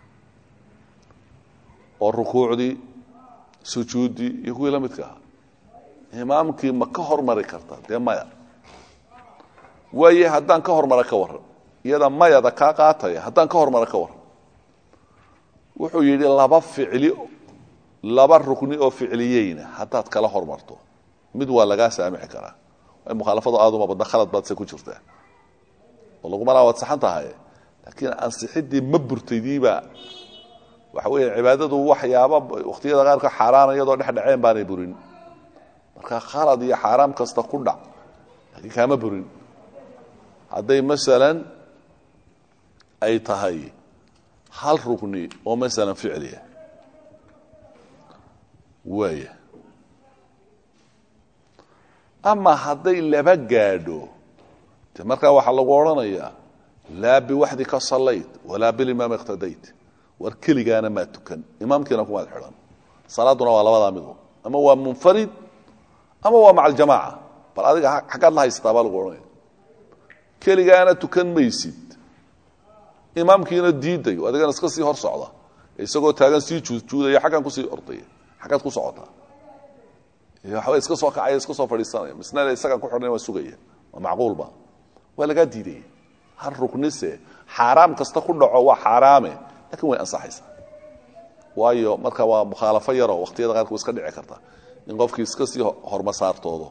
oo rukuucdii sujuudi iyo kuwii la midka ahaa imaamkii ma ka hormari kartaa dee maya waaye haddaan ka hormara ka waran iyada mayada kaa qaataya haddaan ka hormara ka waran wuxuu yidhi laba rukni oo ficliyeyna haddaad kala hormarto mid waa lagaa saamixi karaa mukhaalafadu aad uma badna khalad baad se ku jirtaa oo laguma laa waad saxan tahay laakiin ansixidii ma burtaydiiba waxa weeye cibaadadu waxyaaba waqtiyada qaarka xaaraan iyadoo dhex dhaceen baanay burin marka khalad iyo xaaraam kasta ku dhac laakiin kama burin hadday masalan ay tahay hal rukni oo masalan ficliya waaya ama hadday laba gaadho de markaa waxaa lagu odhanayaa laa biwaxdika sallayt walaa bilimaam iqtadayt war keligaana maa tukan imaamkiina kumaad xidhan salaaduna waa labadaa midu ama waa munfarid ama waa maca aljamaaca bal adiga xaggaad la haysataa baa lagu odhanaya keligaana tukan maysid imaamkiina diiday adigana iska sii hor socda isagoo taagan sii juudjuudaya xaggan kusii ordaya xaggaad ku socotaa waxba iska soo kacaya iska soo fadhiisanaya misna isagaan ku xidhan waa sugaya waa macquulba waa lagaa diidaya hal ruknise xaaraam kasta ku dhaco waa xaaraame laakiin way ansaxaysaa waayo marka waa mukhaalafo yaroo waqtiyada qaarku iska dhici karta in qofkii iska sii hormasaartoodo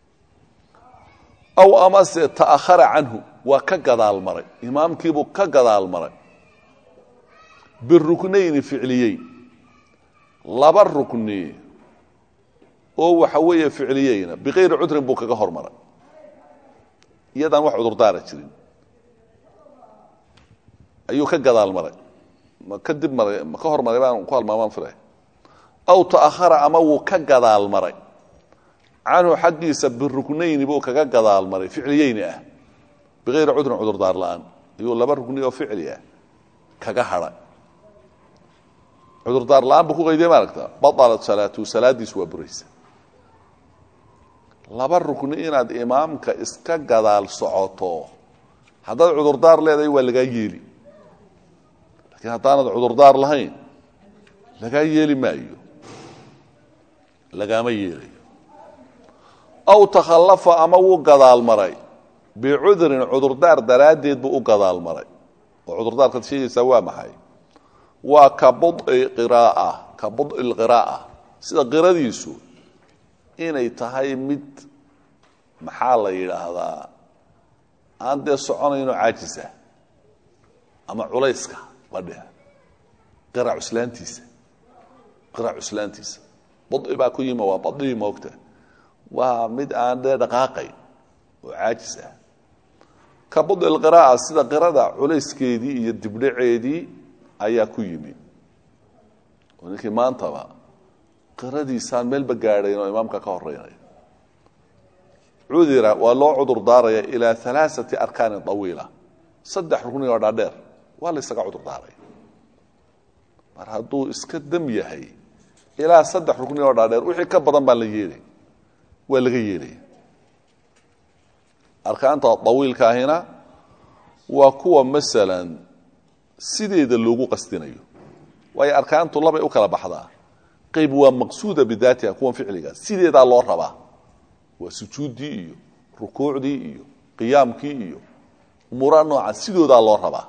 aw amase ta'akhara canhu waa ka gadaal maray imaamkiibuu ka gadaal maray biruknayni ficliyeyn laba rukni oo waxa weeye ficliyeyna biqayri cudrin buu kaga hormaray iyadaan wax cudurdaara jirin ayuu ka gadaal maray ma kadib maray ma ka hormaray baan ku halmaamaan filay aw ta'akhara ama wuu ka gadaal maray canhu xaggiisa biruknayni buu kaga gadaal maray ficliyeyni ah biqayri cudrin cudurdaar la'aan ayuu laba rukni oo ficli ah kaga hadhay cudurdaar la'aan buu ku qayday maaragta batalat salaatu salaadiisu waa buraysa laba rukni inaad imaamka iska gadaal socoto haddaad cudurdaar leedahay waa lagaa yeeli laakiin haddaanad cudurdaar lahayn lagaa yeeli maayo lagaama yeelayo aw takhallafa ama wuu gadaal maray bicudrin cudurdaar daraaddeed buu u gadaal maray oo cudurdaarkaad sheegaysaa waa maxay waa ka bud'i lqiraa'a sida qiradiisu inay tahay mid maxaa la yidhaahdaa aan dee soconaynoo caajisa ama culayska badheh qira cuslaantiisa bud'i baa ku yima waa badii moogta waa mid aan dee dhaqaaqayn oo caajis ah ka bud'i lqiraa'a sida qirada culayskeedii iyo dibdhaceedii ayaa ku yimi oo ninkii maantaba qiradiisaan meelba gaadhayn oo imaamka ka horeynaya cudira waa loo cudur daaraya ilaa 3 arkaanin طawiila 3 rukni oo dhaadheer waa la isaga cudur daaraya mar hadduu iska dam yahay ilaa 3 rukni oo dhaadheer wixii ka badan baa la yeelay waa laga yeelay arkaanta طawiilka ahina waa kuwa masalan sideeda loogu qastinayo way arkaantu laba u kala baxdaa qayb waa maqsuuda bidaatiha kuwa ficliga sideeda loo rabaa waa sujuudii iyo rukuucdii iyo qiyaamkii iyo umura nooca sidooda loo rabaa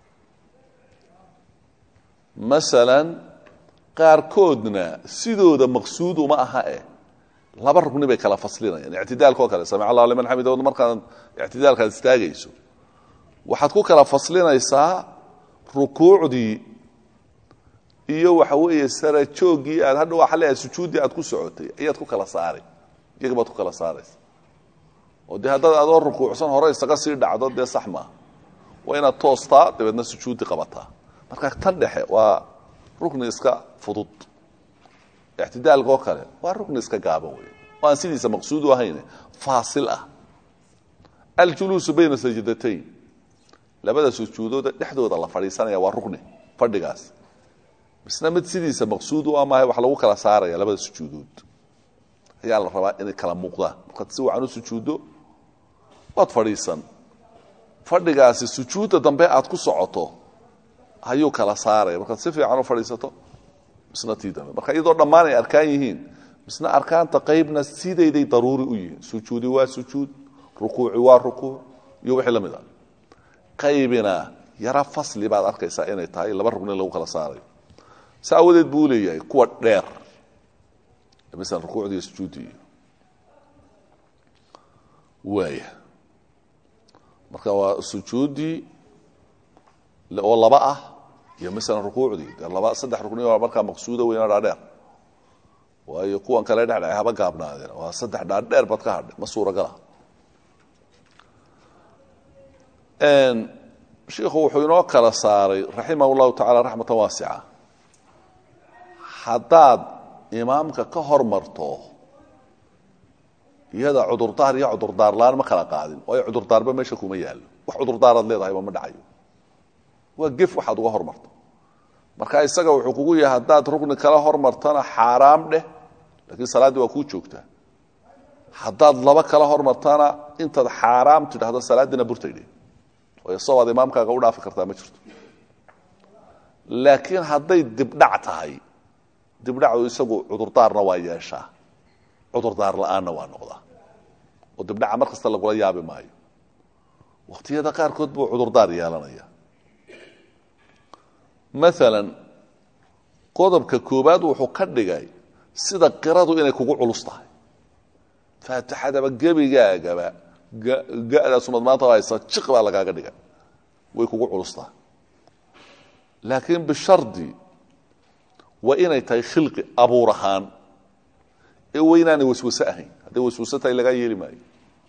masalan qaarkoodna sidooda maqsuud uma aha laba rukni bay kala faslinayaan i'tidaalka oo kale sami'a Allahu liman hamidahu markaan i'tidaalka istaagayso waxaad ku kala faslinaysaa rukuucdii iyo waxa weeye sara joogii aad hadda waxa la sujuudi aad ku socotay ayaad ku kala saaray iyaga baad ku kala saaraysaa oo de hadda aad rukuucsan hore isaga sii dhacdo de sax ma waa inaad toostaa dabadna sujuudi qabataa marka tan dhexe waa rukni iska fudud i'tidaalka oo kale waa rukni iska gaaban weey waan sidiisa maqsuud u ahayn faasil ah al-julus bayna sajdatayn labada sujuudood dhexdooda la fadhiisanaya waa rukni fadhigaas misna mid sidiisa maqsuud u ama wax lagu kala saaraya labada sujuudood ayaa la rabaa inay kala muuqdaan markaad si wacan u sujuuddo waad fadhiisan fadhigaasi sujuudda dambe aad ku socoto ayuu kala saaraya markaad si fiican u fadhiisato misna tii dambe marka iyadoo dhammaan ay arkaan yihiin misna arkaanta qaybna sidayday daruuri u yihiin sujuudi waa sujuud rukuuci waa rukuuc iyo wixii la mid ah qaybina yara fasli baad arkaysaa inay tahay laba rugni lagu kala saarayo saawadeed buu leeyahay kuwa dheer مثلا ركوع دي سجودي وايه marka waa sujuudi oo laba ah iyo mesela rukuucdi laba saddex rukni oo marka maqsuuda weeyna dhaadheer waayo kuwan kale dhaadheer haba gaabnaadeen waa saddex dhaadheer bad ka hadhay ma suura gala sheekhu wuxuu inoo kala saaray raximahullahu ta'ala rahmatan wasi'a hadaad imaamka ka hormarto iyada cudurdaar iyo cudurdaar laan ma kala qaadin oo cudurdaarba meesha kuma yaalo wax cudurdaarad leedahay ma dhacayo waa gif waxaad uga hormarto marka isaga wuxuu kugu yahay hadaad rugni kala hormartana xaraam dheh laakiin salaadii waa ku joogtaa hadaad laba kala hormartana intaad xaraam tidhaahdo salaadina burtayde oo sawaad imaamkaaga u dhaafi kartaa ma jirto laakiin haday dibdhac tahay dibdhacu isagu cudurdaarna waa yeeshaa cudurdaar la'aanna waa noqdaa oo dibdhaca mar kasta lagula yaabi maayo waqtiyada qaarkood buu cudurdaar yeelanaya maalan qodobka koobaad wuxuu ka dhigay sida qiradu inay kugu culus tahay faatixadaba gebigaagaba gaada sumad maanta haysa jiq baa lagaaga dhiga way kugu culus tahay laakiin bishardi waa inay tahay khilqi abuur ahaan ee weynaanay waswase ahayn hadday waswase tahay lagaa yeeli maayo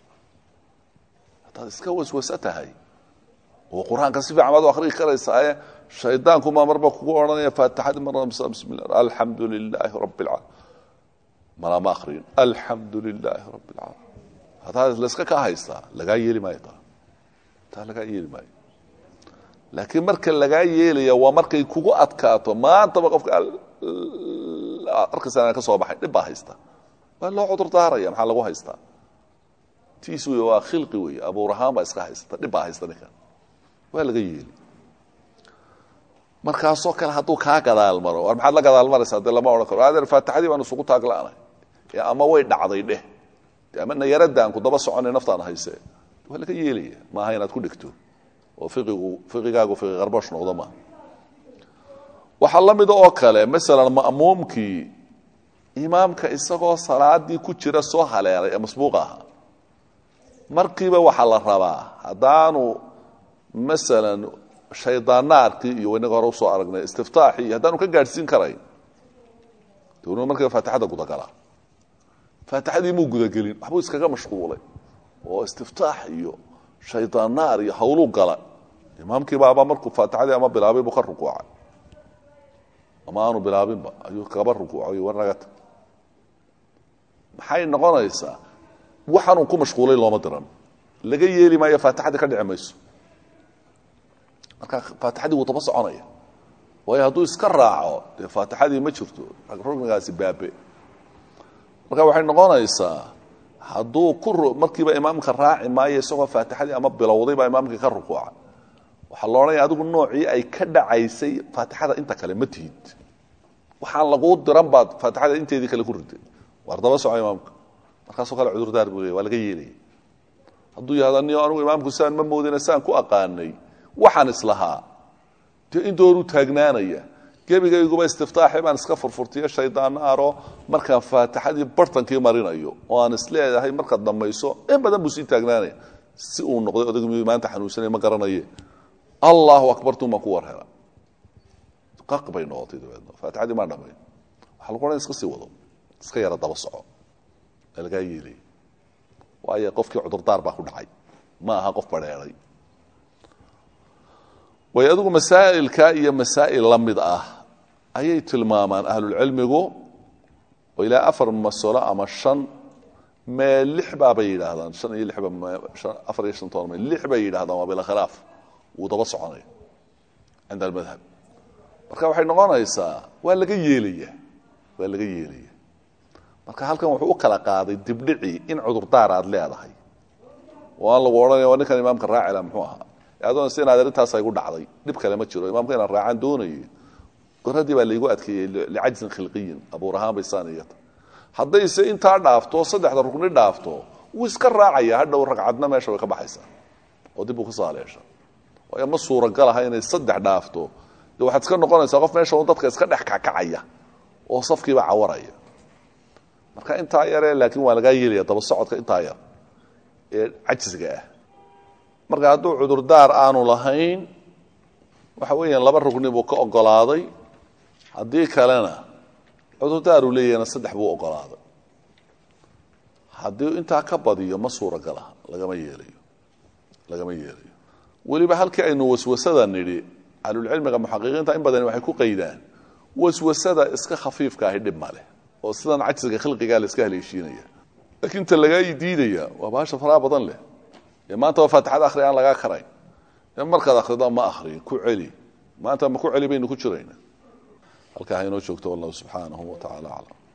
haddaad iska waswase tahay oo qur-aanka si fiican baad u akhriyi karaysaa shaydaanku ma marba kugu odhanaya faatixadii marna bismillah alxamdu lilaahi rabbi alcaalamiin malama akhriyin alxamdu lilaahi rabbi alcaalamiin haddaad layska ka haystaa lagaa yeeli maayo taa lagaa yeeli maayo laakiin marka lagaa yeelaya waa markay kugu adkaato maantaba qofka arkaysan ka soo baxay dhib baa haysta waa loo cudur daaraya maxaa lagu haystaa tiisu waa khilqi weey abuur ahaan baa iska haysta dhib baa haysta ninkan waa laga yeeli markaasoo kale hadduu kaa gadaal maro war maxaad la gadaal maraysaa dee lama odhan karo adeer faatixadii baan isugu taaglaanay ama way dhacday dheh ama nayaradaan ku daba soconay naftaan hayse waa laga yeelaya maaha inaad ku dhigto oo fiqigaagu fiqi qarbash noqdo ma waxaa la mid oo kale mesela ma'muumkii imaamka isagoo salaadii ku jira soo haleelay ee masbuuq ahaa markiiba waxaa la rabaa haddaanu mesela shaydaanaarkii iyo inaga hore usoo aragnay istiftaaxii haddaanu ka gaadhsiin karayn downu markiiba faatixada gudagalaa faatixadii muu gudagelin waxbuu iskaga mashquulay oo istiftaax iyo shaydaanaar iyo hawluu gala imaamkii baaba markuu faatixadii ama bilaabay buu ka rukuucay ama aanu bilaabinba ayuu kaba rukuucay warnagata maxay noqonaysaa waxaanuu ku mashquulay looma diran laga yeeli maayo faatixadii ka dhici mayso marka faatixadii wuu daba soconaya waayo hadduu iska raaco dee faatixadii ma jirto rugnigaasi baabe marka waxay noqonaysaa hadduu markiiba imaamka raaci maayo isagoo faatixadii ama bilowday baa imaamkii ka rukuuca waxaa la odhanaya adigu noocii ay ka dhacaysay faatixada inta kale ma tihid waxaan laguu diran baad faatixada inteedii kale ku riday waar daba soco imaamka markaasoo kale cudurdaar buu leeyahy waa laga yeelaya hadduu yahdo niyo anigu imaamku saan ma moodina saan ku aqaanay waxaan islahaa dee in dooruu taagnaanaya gebigayguba istiftaaxi baan iska furfurtiyo shaydaanaaro markaan faatixadii bartankii marinayo oo aan isleedahay markaad dhammayso in badan buu sii taagnaanaya si uu noqday odaygu miyuu maanta xanuunsanaya ma garanaye allahu akbar tuuma ku war hela qaq bay noqotay dabeedna faatixadii maa dhammayn waxaa lagu odhan iska sii wado iska yara daba soco ee lagaa yeelay waayo qofkii cudurdaar baa ku dhacay ma aha qof badheeray way adigu masaa'ilka iyo masaa'il la mid ah ayay tilmaamaan ahlulcilmigu oo ilaa 4 masalo ama 5 mee 6 baabay yidhaahdaan 5 iyo 6 4 iyo 5 mee 6 bay yidhaahdaan waa bila khilaaf wuu daba soconaya cinda almadhab marka waxay noqonaysaa waa laga yeelaya marka halkan wuxuu u kala qaaday dibdhici in cudurdaar aad leedahay oo aan lagu oranayo ninkan imaamka raacila muxuu ahaa adoon sinaad arintaas ay ku dhacday dib kale ma jiro imaamka inaan raacan doonayo qoradii baa leeyahay adkeeyay li'ajzin khilqiyin abu rahaan baysaniyada haddayse intaa dhaafto saddexda rukni dhaafto wuu iska raacaya hadhow ragcadna meesha way ka baxaysaa oo dib u ku saaleesha oo ma suuragal ah inay saddex dhaafto waxaad iska noqonaysaa qof meesha uu dadka iska dhex kacaya oo safkiiba cawaraya marka intaa yar laakiin waa laga yeelaya daba socodka intaa yar ee ajsiga ah marka hadduu cudurdaar aanu lahayn waxa weeyaan laba rukni buu ka ogolaaday haddii kalena cudurdaar uu leeyahayna saddex buu ogolaaday haddii intaa ka badiyo ma suuragal ah lagama yeelayo weliba halkii aynu waswasada nidhi ahlulcilmiga muxaqiqiinta in badan waxay ku qaydaan waswasada iska khafiifka ah dhib male oo sidan ajsiga khilqiga la iska haleeshiinaya laakiin ta laga diidaya waa baasha fara badan leh maanta faatixada akhri aan laga karay markaad akhrido ma akhri ku celi maanta ma ku celi baynu ku jirayna halka hayno joogto wallahu subhanahu wa ta'ala a'lam